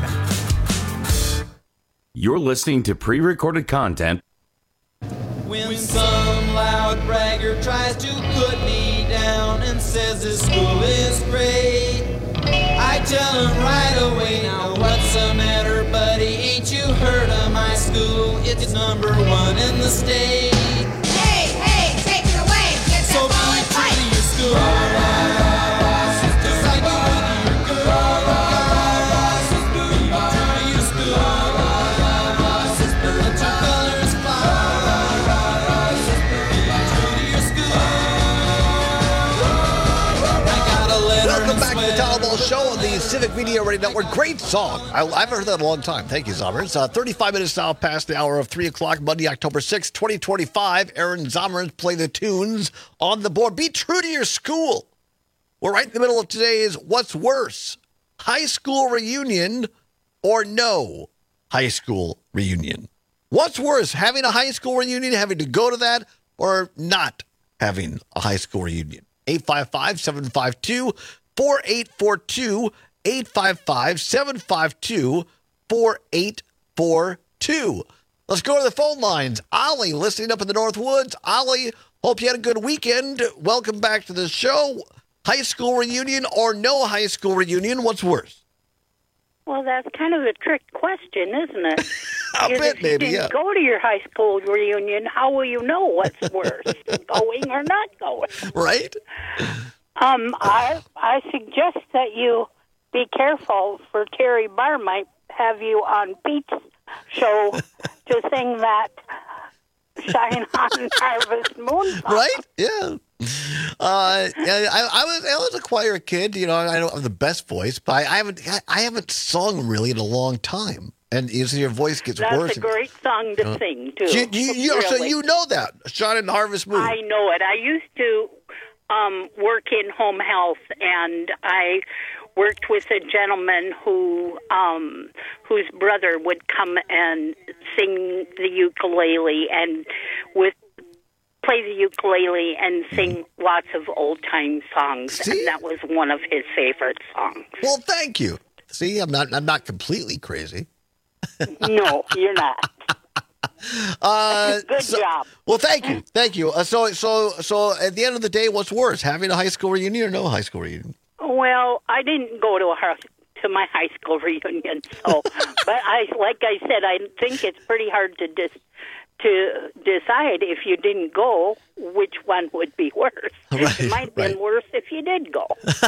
Speaker 21: You're listening to pre-recorded content.
Speaker 2: When some loud bragger tries to put me down and says this school is great, I tell him right away, now what's the matter, buddy? Ain't you heard of my school? It's number one in the state.
Speaker 5: Hey, hey, take it away. Get
Speaker 2: So
Speaker 5: that
Speaker 2: be
Speaker 5: ball
Speaker 2: true to your school. Just like you would to your girl. Just be true to your school. Let your colors fly. Just be true to your school. I got a letter.
Speaker 14: Welcome back to the Town Ball Show on the Civic Media Radio Network. Great song. I, I haven't heard that in a long time. Thank you, Zommers. Uh, thirty-five minutes now past the hour of three o'clock, Monday, October sixth, twenty twenty-five. Aaron Zommers play the tunes on the board. Be true to your school. We're right in the middle of today's What's Worse, high school reunion or no high school reunion? What's worse, having a high school reunion, having to go to that, or not having a high school reunion? eight five five, seven five two, four eight four two, eight five five, seven five two, four eight four two. Let's go to the phone lines. Ollie, listening up in the North Woods. Ollie, hope you had a good weekend. Welcome back to the show. High school reunion or no high school reunion? What's worse?
Speaker 6: Well, that's kind of a trick question, isn't it?
Speaker 14: A
Speaker 6: Because
Speaker 14: bit,
Speaker 6: if
Speaker 14: maybe,
Speaker 6: you
Speaker 14: yeah.
Speaker 6: didn't go to your high school reunion, how will you know what's worse, going or not going?
Speaker 14: Right?
Speaker 6: Um, I I suggest that you be careful for Terry Barr might have you on Pete's show to sing that Shine On Harvest Moon song.
Speaker 14: Right? Yeah. Uh, yeah, I, I was I was a choir kid. You know, I don't have the best voice, but I, I haven't I haven't sung really in a long time. And you see, your voice gets
Speaker 6: That's
Speaker 14: worse.
Speaker 6: a great song to
Speaker 14: Uh,
Speaker 6: sing, too.
Speaker 14: You, you, you, So
Speaker 6: Really.
Speaker 14: you know that, Shine in Harvest Moon.
Speaker 6: I know it. I used to um, work in home health, and I worked with a gentleman who um, whose brother would come and sing the ukulele and with play the ukulele and sing lots of old time songs, and that was one of his favorite songs.
Speaker 14: Well, thank you. See, I'm not I'm not completely crazy.
Speaker 6: No, you're not.
Speaker 14: Uh,
Speaker 6: Good
Speaker 14: so-
Speaker 6: job.
Speaker 14: Well, thank you, thank you. Uh, so, so, so, at the end of the day, what's worse, having a high school reunion or no high school reunion?
Speaker 6: Well, I didn't go to a high, to my high school reunion, so but I like I said, I think it's pretty hard to dis, to decide if you didn't go which one would be worse.
Speaker 14: Right,
Speaker 6: It might have been
Speaker 14: right.
Speaker 6: worse if you did go.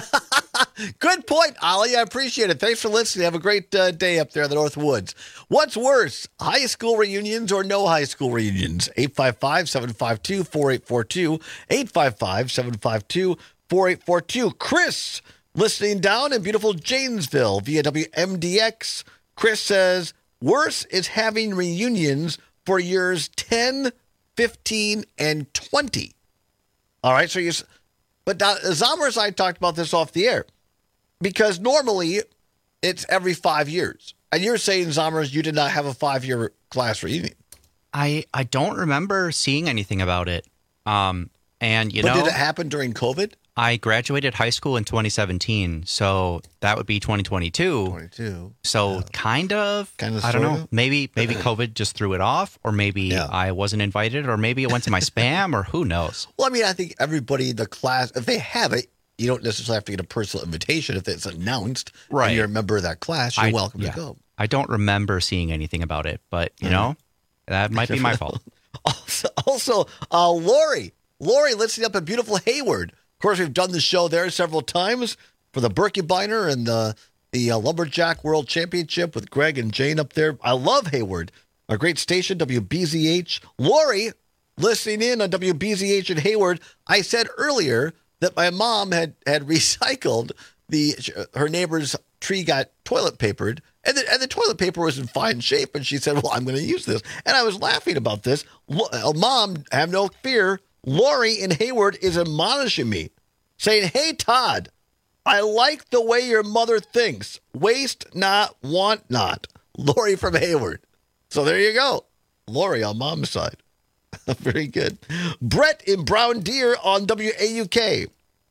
Speaker 14: Good point, Ollie. I appreciate it. Thanks for listening. Have a great uh, day up there in the North Woods. What's worse, high school reunions or no high school reunions? eight five five, seven five two, four eight four two, eight five five, seven five two, four eight four two. Chris, listening down in beautiful Janesville via W M D X. Chris says, worse is having reunions for years ten, fifteen, and twenty. All right, so you... But now, Zommers and I talked about this off the air. Because normally, it's every five years. And you're saying, Zommers, you did not have a five-year class reunion.
Speaker 23: I I don't remember seeing anything about it. Um, and you
Speaker 14: but
Speaker 23: know,
Speaker 14: did it happen during COVID?
Speaker 23: I graduated high school in twenty seventeen, so that would be twenty twenty-two.
Speaker 14: twenty-two.
Speaker 23: So kind of,
Speaker 14: Kind of,
Speaker 23: I don't
Speaker 14: sort
Speaker 23: know.
Speaker 14: of?
Speaker 23: Maybe maybe COVID just threw it off, or maybe I wasn't invited, or maybe it went to my spam, or who knows.
Speaker 14: Well, I mean, I think everybody in the class, if they have it, you don't necessarily have to get a personal invitation if it's announced.
Speaker 23: Right.
Speaker 14: And you're a member of that class, you're
Speaker 23: I-
Speaker 14: welcome
Speaker 23: yeah.
Speaker 14: to go.
Speaker 23: I don't remember seeing anything about it, but you know, that might be my fault.
Speaker 14: Also, also uh, Lori. Lori, listening up in beautiful Hayward. Of course, we've done the show there several times for the Birkebeiner and the, the uh, Lumberjack World Championship with Greg and Jane up there. I love Hayward. A great station, W B Z H. Lori, listening in on W B Z H in Hayward. I said earlier that my mom had, had recycled the her neighbor's tree got toilet papered, and the, and the toilet paper was in fine shape, and she said, well, I'm going to use this. And I was laughing about this. Mom, have no fear. Lori in Hayward is admonishing me, saying, hey, Todd, I like the way your mother thinks. Waste not, want not. Lori from Hayward. So there you go. Lori on Mom's side. Very good. Brett in Brown Deer on W A U K.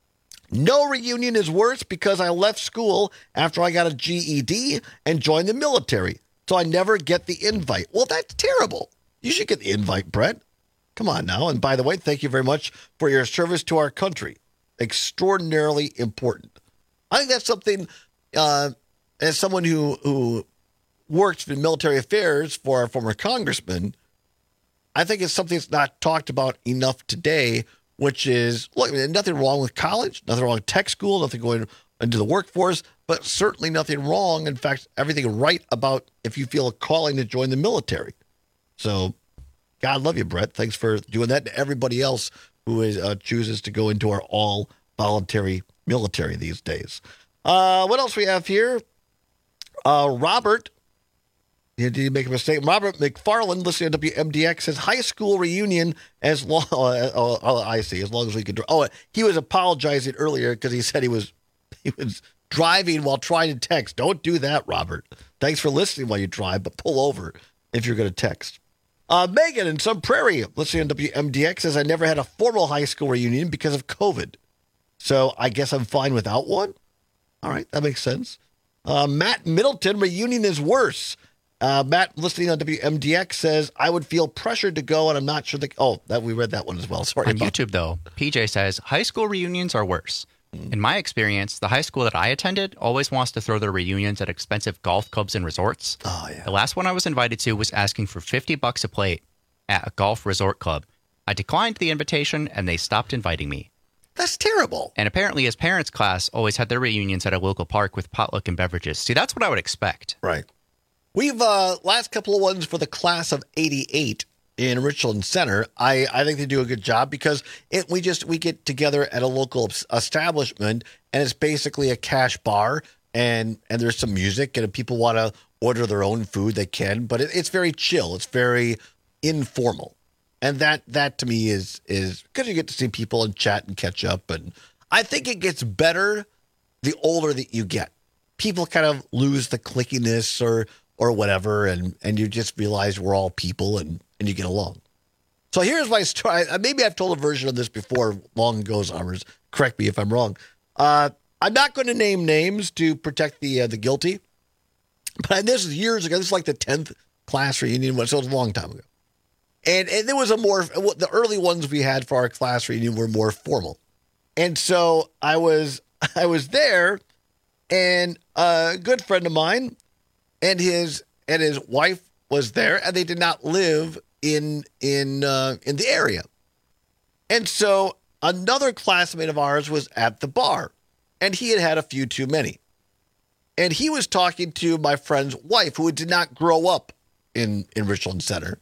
Speaker 14: No reunion is worse because I left school after I got a G E D and joined the military. So I never get the invite. Well, that's terrible. You should get the invite, Brett. Come on now. And by the way, thank you very much for your service to our country. Extraordinarily important. I think that's something, uh, as someone who, who works in military affairs for our former congressman, I think it's something that's not talked about enough today, which is, look, nothing wrong with college, nothing wrong with tech school, nothing going into the workforce, but certainly nothing wrong. In fact, everything right about if you feel a calling to join the military. So, God love you, Brett. Thanks for doing that to everybody else who is, uh, chooses to go into our all-voluntary military these days. Uh, what else we have here? Uh, Robert, did you make a mistake? Robert McFarland, listening to W M D X, says high school reunion as long. Uh, oh, oh, I see. As long as we could. Oh, he was apologizing earlier because he said he was he was driving while trying to text. Don't do that, Robert. Thanks for listening while you drive, but pull over if you're going to text. Uh, Megan in Sun Prairie, listening to W M D X, says I never had a formal high school reunion because of COVID. So I guess I'm fine without one. All right, that makes sense. Uh, Matt Middleton, reunion is worse. Uh, Matt, listening on W M D X, says, I would feel pressured to go, and I'm not sure that... Oh, that we read that one as well. Sorry.
Speaker 23: On
Speaker 14: about
Speaker 23: YouTube, though, P J says, high school reunions are worse. In my experience, the high school that I attended always wants to throw their reunions at expensive golf clubs and resorts.
Speaker 14: Oh, yeah.
Speaker 23: The last one I was invited to was asking for fifty bucks a plate at a golf resort club. I declined the invitation, and they stopped inviting me.
Speaker 14: That's terrible.
Speaker 23: And apparently his parents' class always had their reunions at a local park with potluck and beverages. See, that's what I would expect.
Speaker 14: Right. We've, uh, last couple of ones for the class of eighty-eight in Richland Center. I, I think they do a good job because it, we just, we get together at a local establishment and it's basically a cash bar and, and there's some music and if people want to order their own food, they can, but it, it's very chill. It's very informal. And that, that to me is, is because you get to see people and chat and catch up. And I think it gets better the older that you get. People kind of lose the clickiness or, or whatever. And, and you just realize we're all people and, and you get along. So here's my story. Maybe I've told a version of this before long ago, Zommers. Correct me if I'm wrong. Uh, I'm not going to name names to protect the, uh, the guilty. But this is years ago. This is like the tenth class reunion. So it was a long time ago. And and there was a more, the early ones we had for our class reunion were more formal. And so I was, I was there and a good friend of mine and his, and his wife was there and they did not live in, in, uh, in the area. And so another classmate of ours was at the bar and he had had a few too many. And he was talking to my friend's wife who did not grow up in, in Richland Center.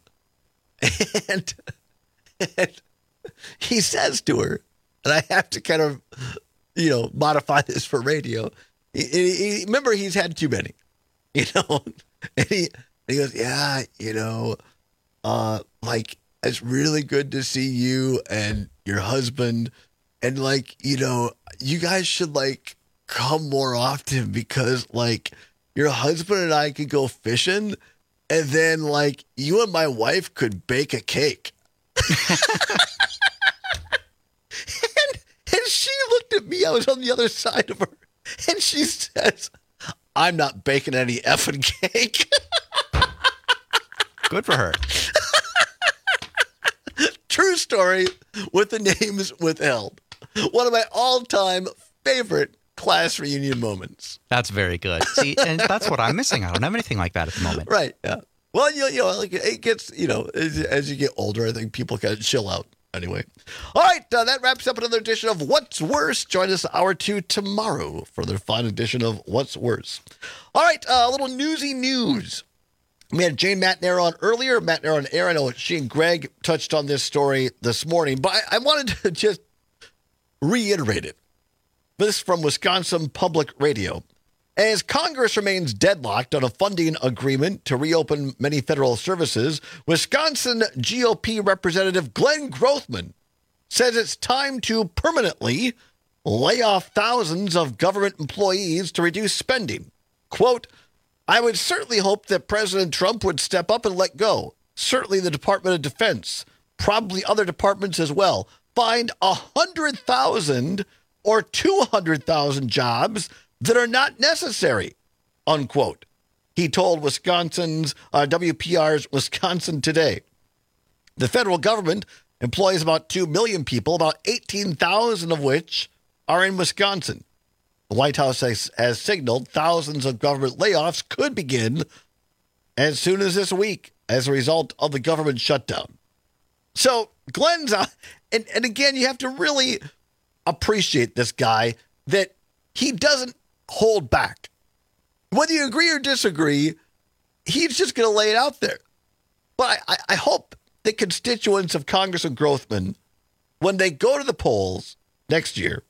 Speaker 14: And, and he says to her, and I have to kind of, you know, modify this for radio. He, he, remember, he's had too many, you know. And he, he goes, yeah, you know, uh, like, it's really good to see you and your husband. And, like, you know, you guys should, like, come more often because, like, your husband and I could go fishing. And then, like, you and my wife could bake a cake. and, and she looked at me. I was on the other side of her. And she says, I'm not baking any effing cake.
Speaker 23: Good for her.
Speaker 14: True story with the names withheld. One of my all-time favorite class reunion moments.
Speaker 23: That's very good. See, and that's what I'm missing. I don't have anything like that at the moment.
Speaker 14: Right. Yeah. Well, you, you know, like it gets, you know, as, as you get older, I think people kind of chill out anyway. All right. Uh, that wraps up another edition of What's Worse. Join us hour two tomorrow for the fun edition of What's Worse. All right. Uh, a little newsy news. We had Jane McNair on earlier. McNair on air. I know she and Greg touched on this story this morning, but I, I wanted to just reiterate it. This from Wisconsin Public Radio. As Congress remains deadlocked on a funding agreement to reopen many federal services, Wisconsin G O P Representative Glenn Grothman says it's time to permanently lay off thousands of government employees to reduce spending. Quote, I would certainly hope that President Trump would step up and let go. Certainly the Department of Defense, probably other departments as well. Find one hundred thousand or two hundred thousand jobs that are not necessary, unquote. He told Wisconsin's uh, W P R's Wisconsin Today. The federal government employs about two million people, about eighteen thousand of which are in Wisconsin. The White House has, has signaled thousands of government layoffs could begin as soon as this week as a result of the government shutdown. So Glenn's, uh, and, and again, you have to really appreciate this guy, that he doesn't hold back. Whether you agree or disagree, he's just going to lay it out there. But I, I hope the constituents of Congressman Grothman, when they go to the polls next year,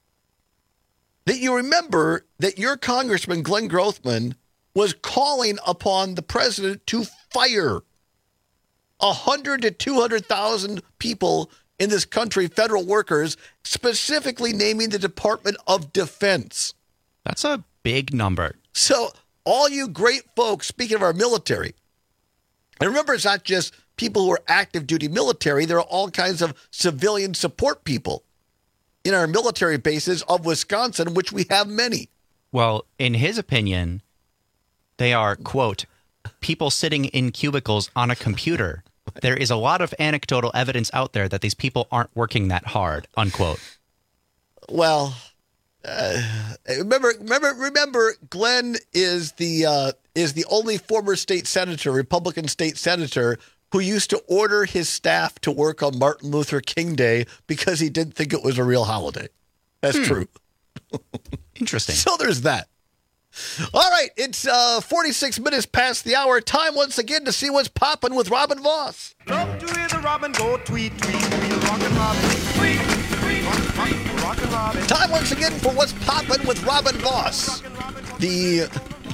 Speaker 14: that you remember that your Congressman, Glenn Grothman, was calling upon the president to fire one hundred to two hundred thousand people in this country, federal workers, specifically naming the Department of Defense.
Speaker 23: That's a big number.
Speaker 14: So all you great folks, speaking of our military, and remember, it's not just people who are active duty military. There are all kinds of civilian support people in our military bases of Wisconsin, which we have many.
Speaker 23: Well, in his opinion, they are, quote, people sitting in cubicles on a computer. There is a lot of anecdotal evidence out there that these people aren't working that hard, unquote.
Speaker 14: Well, uh, remember, remember, remember, Glenn is the uh, is the only former state senator, Republican state senator, who used to order his staff to work on Martin Luther King Day because he didn't think it was a real holiday. That's hmm. true.
Speaker 23: Interesting.
Speaker 14: So there's that. All right, it's uh, forty-six minutes past the hour. Time once again to see what's popping with Robin Voss.
Speaker 2: Love to hear the robin go tweet, tweet, tweet, rockin' Robin, tweet, tweet, tweet, rockin' Robin.
Speaker 14: Time once again for what's popping with Robin Voss. The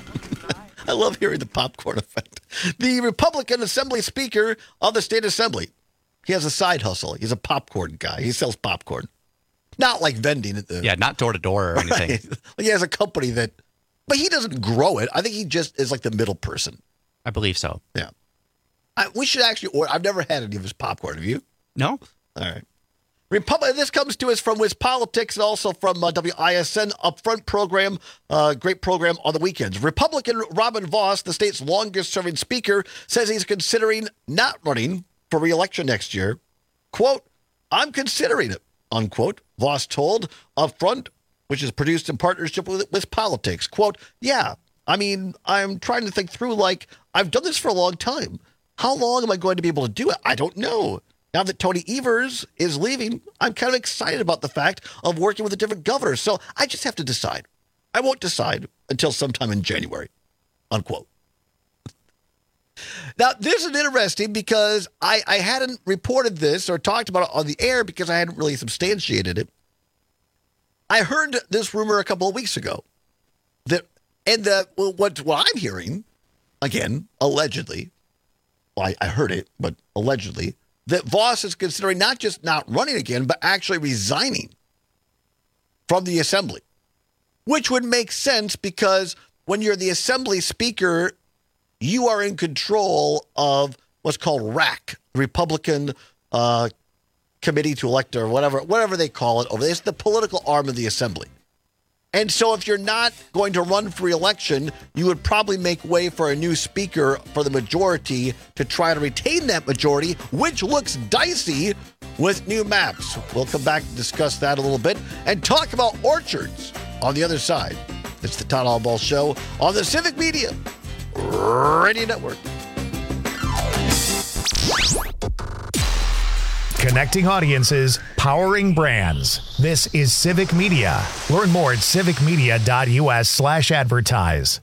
Speaker 14: I love hearing the popcorn effect. The Republican Assembly Speaker of the State Assembly. He has a side hustle. He's a popcorn guy. He sells popcorn. Not like vending at the...
Speaker 23: Yeah, not door-to-door or anything.
Speaker 14: Right. He has a company that... But he doesn't grow it. I think he just is like the middle person.
Speaker 23: I believe so.
Speaker 14: Yeah. I, we should actually order... I've never had any of his popcorn. Have you?
Speaker 23: No.
Speaker 14: All right. Republic. This comes to us from WisPolitics and also from uh, W I S N Upfront program. Uh, great program on the weekends. Republican Robin Voss, the state's longest-serving speaker, says he's considering not running for re-election next year. Quote, I'm considering it, unquote, Voss told Upfront, which is produced in partnership with WisPolitics. Quote, yeah, I mean, I'm trying to think through, like, I've done this for a long time. How long am I going to be able to do it? I don't know. Now that Tony Evers is leaving, I'm kind of excited about the fact of working with a different governor. So I just have to decide. I won't decide until sometime in January, unquote. Now, this is interesting because I, I hadn't reported this or talked about it on the air because I hadn't really substantiated it. I heard this rumor a couple of weeks ago. That, and the, well, what, what I'm hearing, again, allegedly, well, I, I heard it, but allegedly, that Voss is considering not just not running again, but actually resigning from the assembly, which would make sense because when you're the assembly speaker, you are in control of what's called R A C, Republican uh, Committee to Elect, or whatever, whatever they call it over there. It's the political arm of the assembly. And so if you're not going to run for re-election, you would probably make way for a new speaker for the majority to try to retain that majority, which looks dicey with new maps. We'll come back and discuss that a little bit and talk about orchards on the other side. It's the Todd Albaugh Show on the Civic Media Radio Network.
Speaker 1: Connecting audiences, powering brands. This is Civic Media. Learn more at civicmedia.us slash advertise.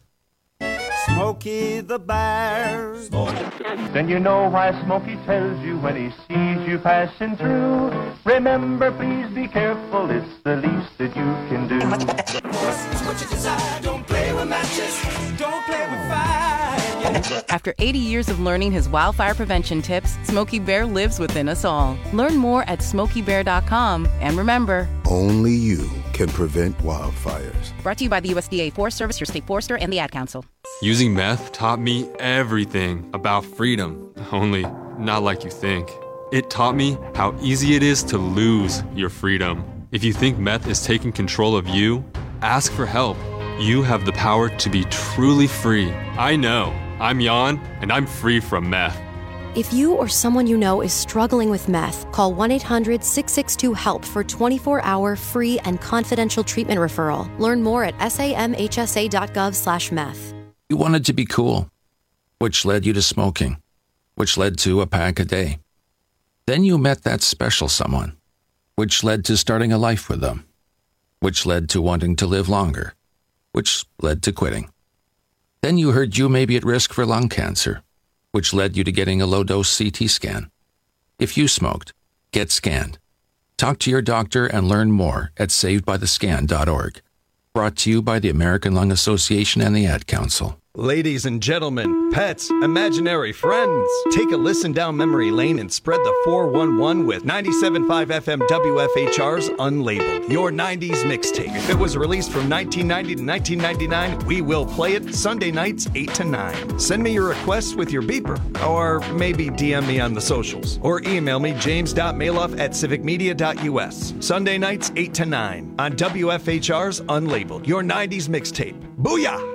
Speaker 2: Smokey the Bear.
Speaker 7: Then you know why Smokey tells you when he sees you passing through. Remember, please be careful, it's the least that you can do.
Speaker 2: What you desire, don't play with matches, don't play with fire.
Speaker 16: After eighty years of learning his wildfire prevention tips, Smokey Bear lives within us all. Learn more at smokey bear dot com. And remember,
Speaker 17: only you can prevent wildfires.
Speaker 16: Brought to you by the U S D A Forest Service, your state forester, and the Ad Council.
Speaker 19: Using meth taught me everything about freedom, only not like you think. It taught me how easy it is to lose your freedom. If you think meth is taking control of you, ask for help. You have the power to be truly free. I know. I'm Jan, and I'm free from meth.
Speaker 20: If you or someone you know is struggling with meth, call one eight hundred six six two HELP for twenty-four hour free and confidential treatment referral. Learn more at samhsa.gov slash meth.
Speaker 22: You wanted to be cool, which led you to smoking, which led to a pack a day. Then you met that special someone, which led to starting a life with them, which led to wanting to live longer, which led to quitting. Then you heard you may be at risk for lung cancer, which led you to getting a low-dose C T scan. If you smoked, get scanned. Talk to your doctor and learn more at saved by the scan dot org. Brought to you by the American Lung Association and the Ad Council.
Speaker 24: Ladies and gentlemen, pets, imaginary friends, take a listen down memory lane and spread the four one one with ninety-seven point five F M W F H R's Unlabeled, your nineties mixtape. If it was released from nineteen ninety to nineteen ninety-nine, we will play it Sunday nights eight to nine. Send me your requests with your beeper, or maybe D M me on the socials, or email me james dot maloff at civic media dot u s. Sunday nights eight to nine on W F H R's Unlabeled, your nineties mixtape. Booyah!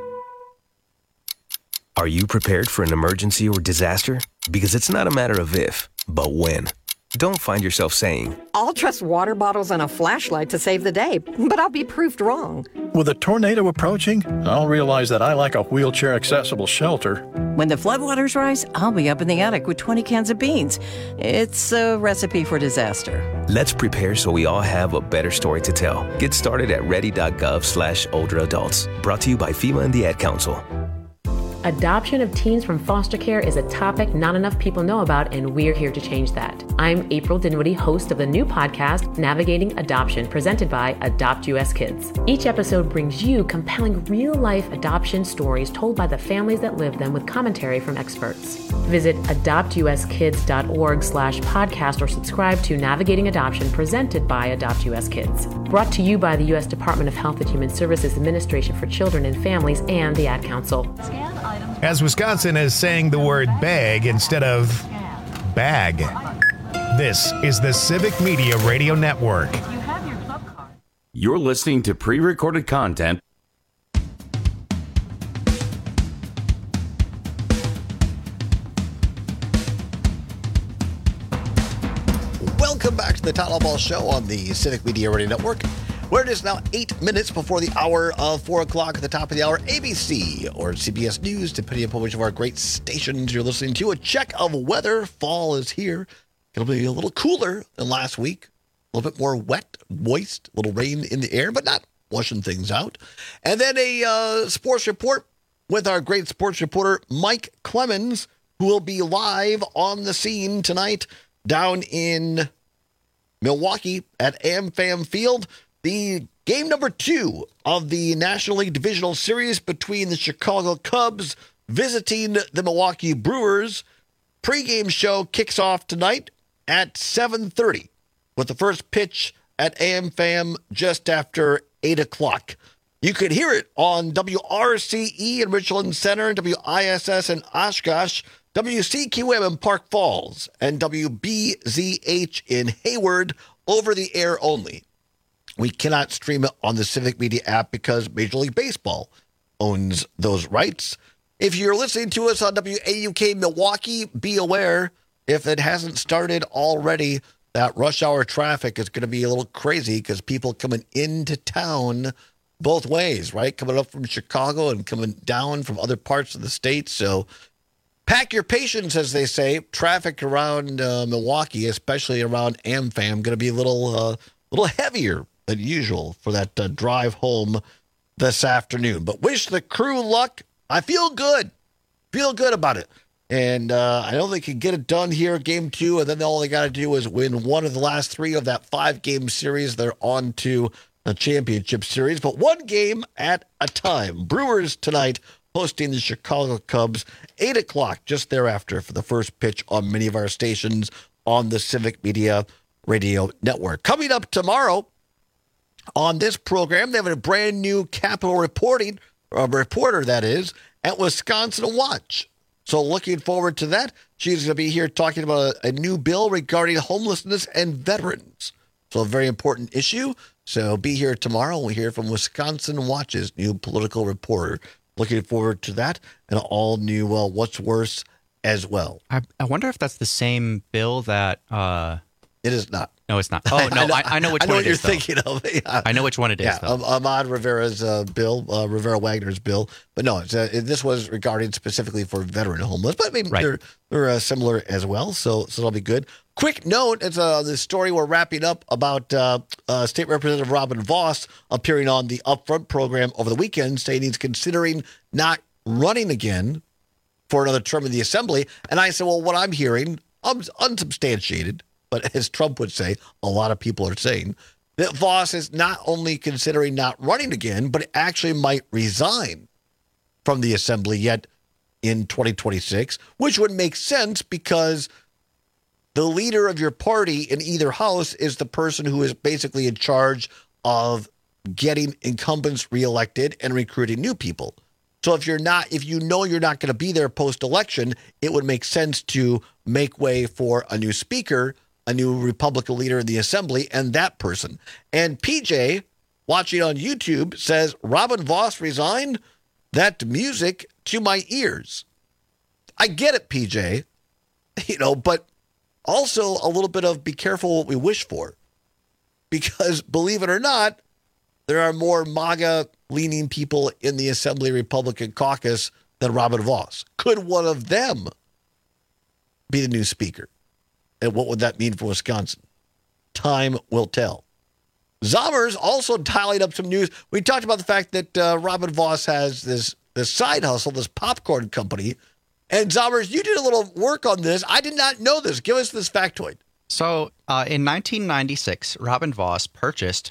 Speaker 25: Are you prepared for an emergency or disaster? Because it's not a matter of if, but when. Don't find yourself saying,
Speaker 26: I'll trust water bottles and a flashlight to save the day, but I'll be proved wrong.
Speaker 27: With a tornado approaching, I'll realize that I lack a wheelchair-accessible shelter.
Speaker 26: When the floodwaters rise, I'll be up in the attic with twenty cans of beans. It's a recipe for disaster.
Speaker 25: Let's prepare so we all have a better story to tell. Get started at ready.gov slash older adults. Brought to you by FEMA and the Ad Council.
Speaker 28: Adoption of teens from foster care is a topic not enough people know about, and we're here to change that. I'm April Dinwiddie, host of the new podcast, Navigating Adoption, presented by Adopt U S Kids. Each episode brings you compelling real-life adoption stories told by the families that live them with commentary from experts. Visit adopt u s kids dot org slash podcast or subscribe to Navigating Adoption, presented by Adopt U S Kids. Brought to you by the U S Department of Health and Human Services Administration for Children and Families and the Ad Council.
Speaker 1: As Wisconsin is saying the word bag instead of bag. This is the Civic Media Radio Network.
Speaker 21: You're listening to pre-recorded content.
Speaker 14: Welcome back to the Town Hall Ball Show on the Civic Media Radio Network, where it is now eight minutes before the hour of four o'clock. At the top of the hour, A B C or C B S News, depending upon which of our great stations you're listening to. A check of weather. Fall is here. It'll be a little cooler than last week. A little bit more wet, moist, a little rain in the air, but not washing things out. And then a uh, sports report with our great sports reporter, Mike Clemens, who will be live on the scene tonight down in Milwaukee at AmFam Field. The game number two of the National League Divisional Series between the Chicago Cubs visiting the Milwaukee Brewers. Pre-game show kicks off tonight at seven thirty with the first pitch at AmFam just after eight o'clock. You could hear it on W R C E in Richland Center, W I S S in Oshkosh, W C Q M in Park Falls, and W B Z H in Hayward over the air only. We cannot stream it on the Civic Media app because Major League Baseball owns those rights. If you're listening to us on W A U K Milwaukee, be aware, if it hasn't started already, that rush hour traffic is going to be a little crazy because people coming into town both ways, right? Coming up from Chicago and coming down from other parts of the state. So pack your patience, as they say. Traffic around uh, Milwaukee, especially around AmFam, going to be a little, uh, little heavier than usual for that uh, drive home this afternoon. But wish the crew luck. I feel good. Feel good about it. And uh, I know they can get it done here, game two, and then all they got to do is win one of the last three of that five-game series. They're on to the championship series, but one game at a time. Brewers tonight hosting the Chicago Cubs, eight o'clock just thereafter for the first pitch on many of our stations on the Civic Media Radio Network. Coming up tomorrow on this program, they have a brand new Capitol reporting, uh, reporter, that is, at Wisconsin Watch. So looking forward to that. She's going to be here talking about a, a new bill regarding homelessness and veterans. So a very important issue. So be here tomorrow. We'll hear from Wisconsin Watch's new political reporter. Looking forward to that and all new uh, What's Worse as well.
Speaker 23: I, I wonder if that's the same bill that... Uh...
Speaker 14: It is not.
Speaker 23: No, it's not. Oh, no, I know, I, I know which
Speaker 14: I know
Speaker 23: one
Speaker 14: what
Speaker 23: it is,
Speaker 14: you're thinking of. Yeah.
Speaker 23: I know which one it is,
Speaker 14: yeah,
Speaker 23: though.
Speaker 14: Um, Ahmad Rivera's uh, bill, uh, Rivera Wagner's bill. But no, it's, uh, this was regarding specifically for veteran homeless. But I mean, right. they're, they're uh, similar as well, so so that'll be good. Quick note, it's uh, the story we're wrapping up about uh, uh, State Representative Robin Vos appearing on the Upfront program over the weekend, saying he's considering not running again for another term in the Assembly. And I said, well, what I'm hearing, um, unsubstantiated, but as Trump would say, a lot of people are saying, that Vos is not only considering not running again, but actually might resign from the Assembly yet in twenty twenty-six, which would make sense because the leader of your party in either house is the person who is basically in charge of getting incumbents reelected and recruiting new people. So if you're not, if you know you're not going to be there post-election, it would make sense to make way for a new speaker, a new Republican leader in the Assembly, and that person. And P J, watching on YouTube, says, Robin Vos resigned? That music to my ears. I get it, P J, you know, but also a little bit of be careful what we wish for. Because believe it or not, there are more MAGA-leaning people in the Assembly Republican caucus than Robin Vos. Could one of them be the new speaker? And what would that mean for Wisconsin? Time will tell. Zommers also tallied up some news. We talked about the fact that uh, Robin Vos has this, this side hustle, this popcorn company. And Zommers, you did a little work on this. I did not know this. Give us this factoid.
Speaker 23: So uh, in nineteen ninety-six, Robin Vos purchased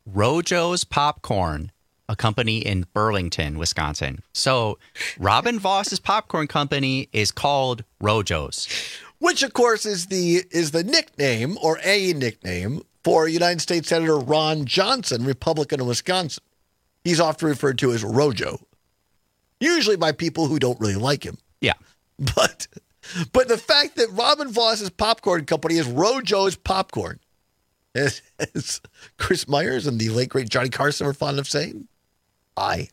Speaker 23: Rojo's Popcorn, a company in Burlington, Wisconsin. So Robin Vos's popcorn company is called Rojo's.
Speaker 14: Which, of course, is the is the nickname or a nickname for United States Senator Ron Johnson, Republican of Wisconsin. He's often referred to as Rojo, usually by people who don't really like him.
Speaker 23: Yeah.
Speaker 14: But but the fact that Robin Vos's popcorn company is Rojo's Popcorn, as, as Chris Myers and the late, great Johnny Carson were fond of saying, I,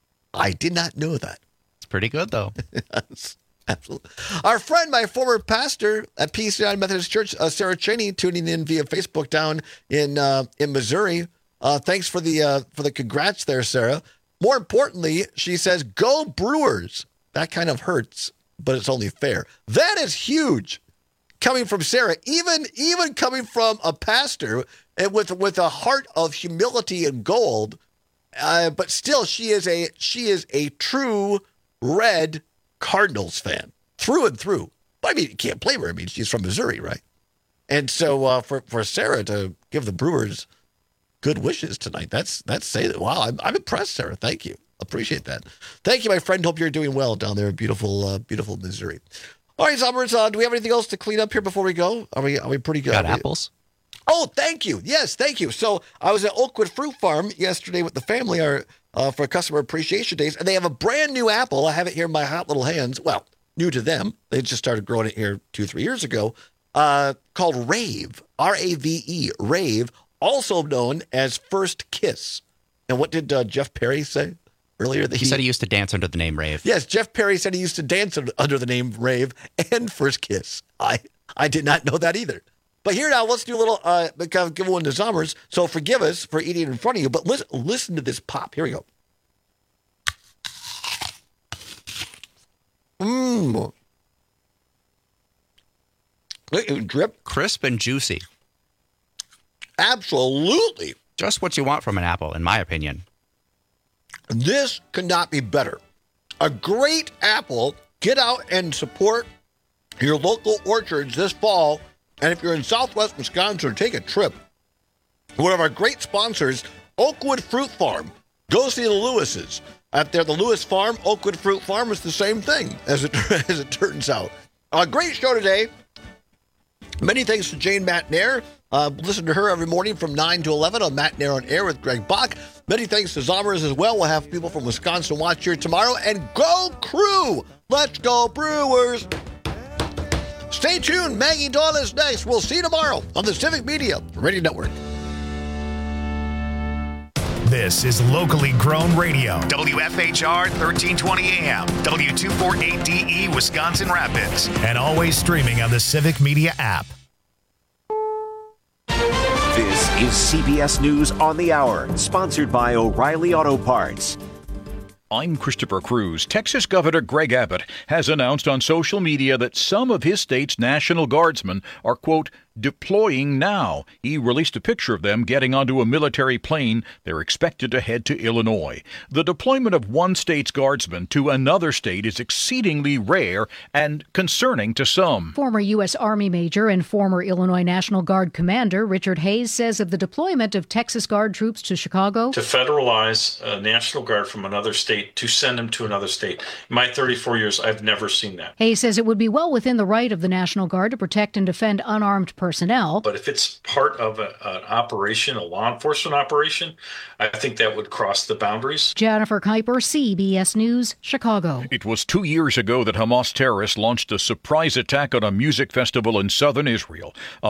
Speaker 14: I did not know that.
Speaker 23: It's pretty good, though.
Speaker 14: Yes. Absolutely. Our friend, my former pastor at P C I Methodist Church, uh, Sarah Cheney, tuning in via Facebook down in uh, in Missouri. Uh, thanks for the uh, for the congrats there, Sarah. More importantly, she says, "Go Brewers." That kind of hurts, but it's only fair. That is huge, coming from Sarah. Even even coming from a pastor and with with a heart of humility and gold, uh, but still, she is a she is a true red Cardinals fan through and through. But I mean, you can't blame her. I mean, she's from Missouri, right? And so uh, for for Sarah to give the Brewers good wishes tonight, that's that's say that. Wow, I'm, I'm impressed, Sarah. Thank you, appreciate that. Thank you, my friend. Hope you're doing well down there in beautiful, uh, beautiful Missouri. All right, Zommers, uh, do we have anything else to clean up here before we go? Are we are we pretty good?
Speaker 23: Got apples?
Speaker 14: Oh, thank you. Yes, thank you. So I was at Oakwood Fruit Farm yesterday with the family. Our Uh, for Customer Appreciation Days, and they have a brand new apple. I have it here in my hot little hands. Well, new to them. They just started growing it here two, three years ago, uh, called Rave, R A V E, Rave, also known as First Kiss. And what did uh, Jeff Perry say earlier? That
Speaker 23: he, he said he used to dance under the name Rave.
Speaker 14: Yes, Jeff Perry said he used to dance under the name Rave and First Kiss. I, I did not know that either. But here now, let's do a little, uh, give one to Zommers. So forgive us for eating in front of you, but listen, listen to this pop. Here we go. Mmm. Drip.
Speaker 23: Crisp and juicy.
Speaker 14: Absolutely.
Speaker 23: Just what you want from an apple, in my opinion.
Speaker 14: This could not be better. A great apple Get out and support your local orchards this fall. And if you're in southwest Wisconsin, take a trip. One of our great sponsors, Oakwood Fruit Farm. Go see the Lewises. Out there, the Lewis Farm, Oakwood Fruit Farm is the same thing, as it, as it turns out. A great show today. Many thanks to Jane Matnair. Uh, listen to her every morning from nine to eleven on Matnair on Air with Greg Bach. Many thanks to Zommers as well. We'll have people from Wisconsin watch here tomorrow. And go Crew! Let's go Brewers! Stay tuned. Maggie Dawn is next. We'll see you tomorrow on the Civic Media Radio Network.
Speaker 1: This is locally grown radio. W F H R thirteen twenty A M, W two forty-eight D E, Wisconsin Rapids, and always streaming on the Civic Media app.
Speaker 3: This is C B S News on the Hour, sponsored by O'Reilly Auto Parts.
Speaker 8: I'm Christopher Cruz. Texas Governor Greg Abbott has announced on social media that some of his state's National Guardsmen are, quote, deploying now. He released a picture of them getting onto a military plane. They're expected to head to Illinois. The deployment of one state's guardsmen to another state is exceedingly rare and concerning to some.
Speaker 9: Former U S. Army Major and former Illinois National Guard Commander Richard Hayes says of the deployment of Texas Guard troops to Chicago,
Speaker 10: to federalize a National Guard from another state, to send them to another state. In my thirty-four years, I've never seen that.
Speaker 9: Hayes says it would be well within the right of the National Guard to protect and defend unarmed personnel.
Speaker 10: But if it's part of a, an operation, a law enforcement operation, I think that would cross the boundaries.
Speaker 9: Jennifer Kuiper, C B S News, Chicago.
Speaker 8: It was two years ago that Hamas terrorists launched a surprise attack on a music festival in southern Israel.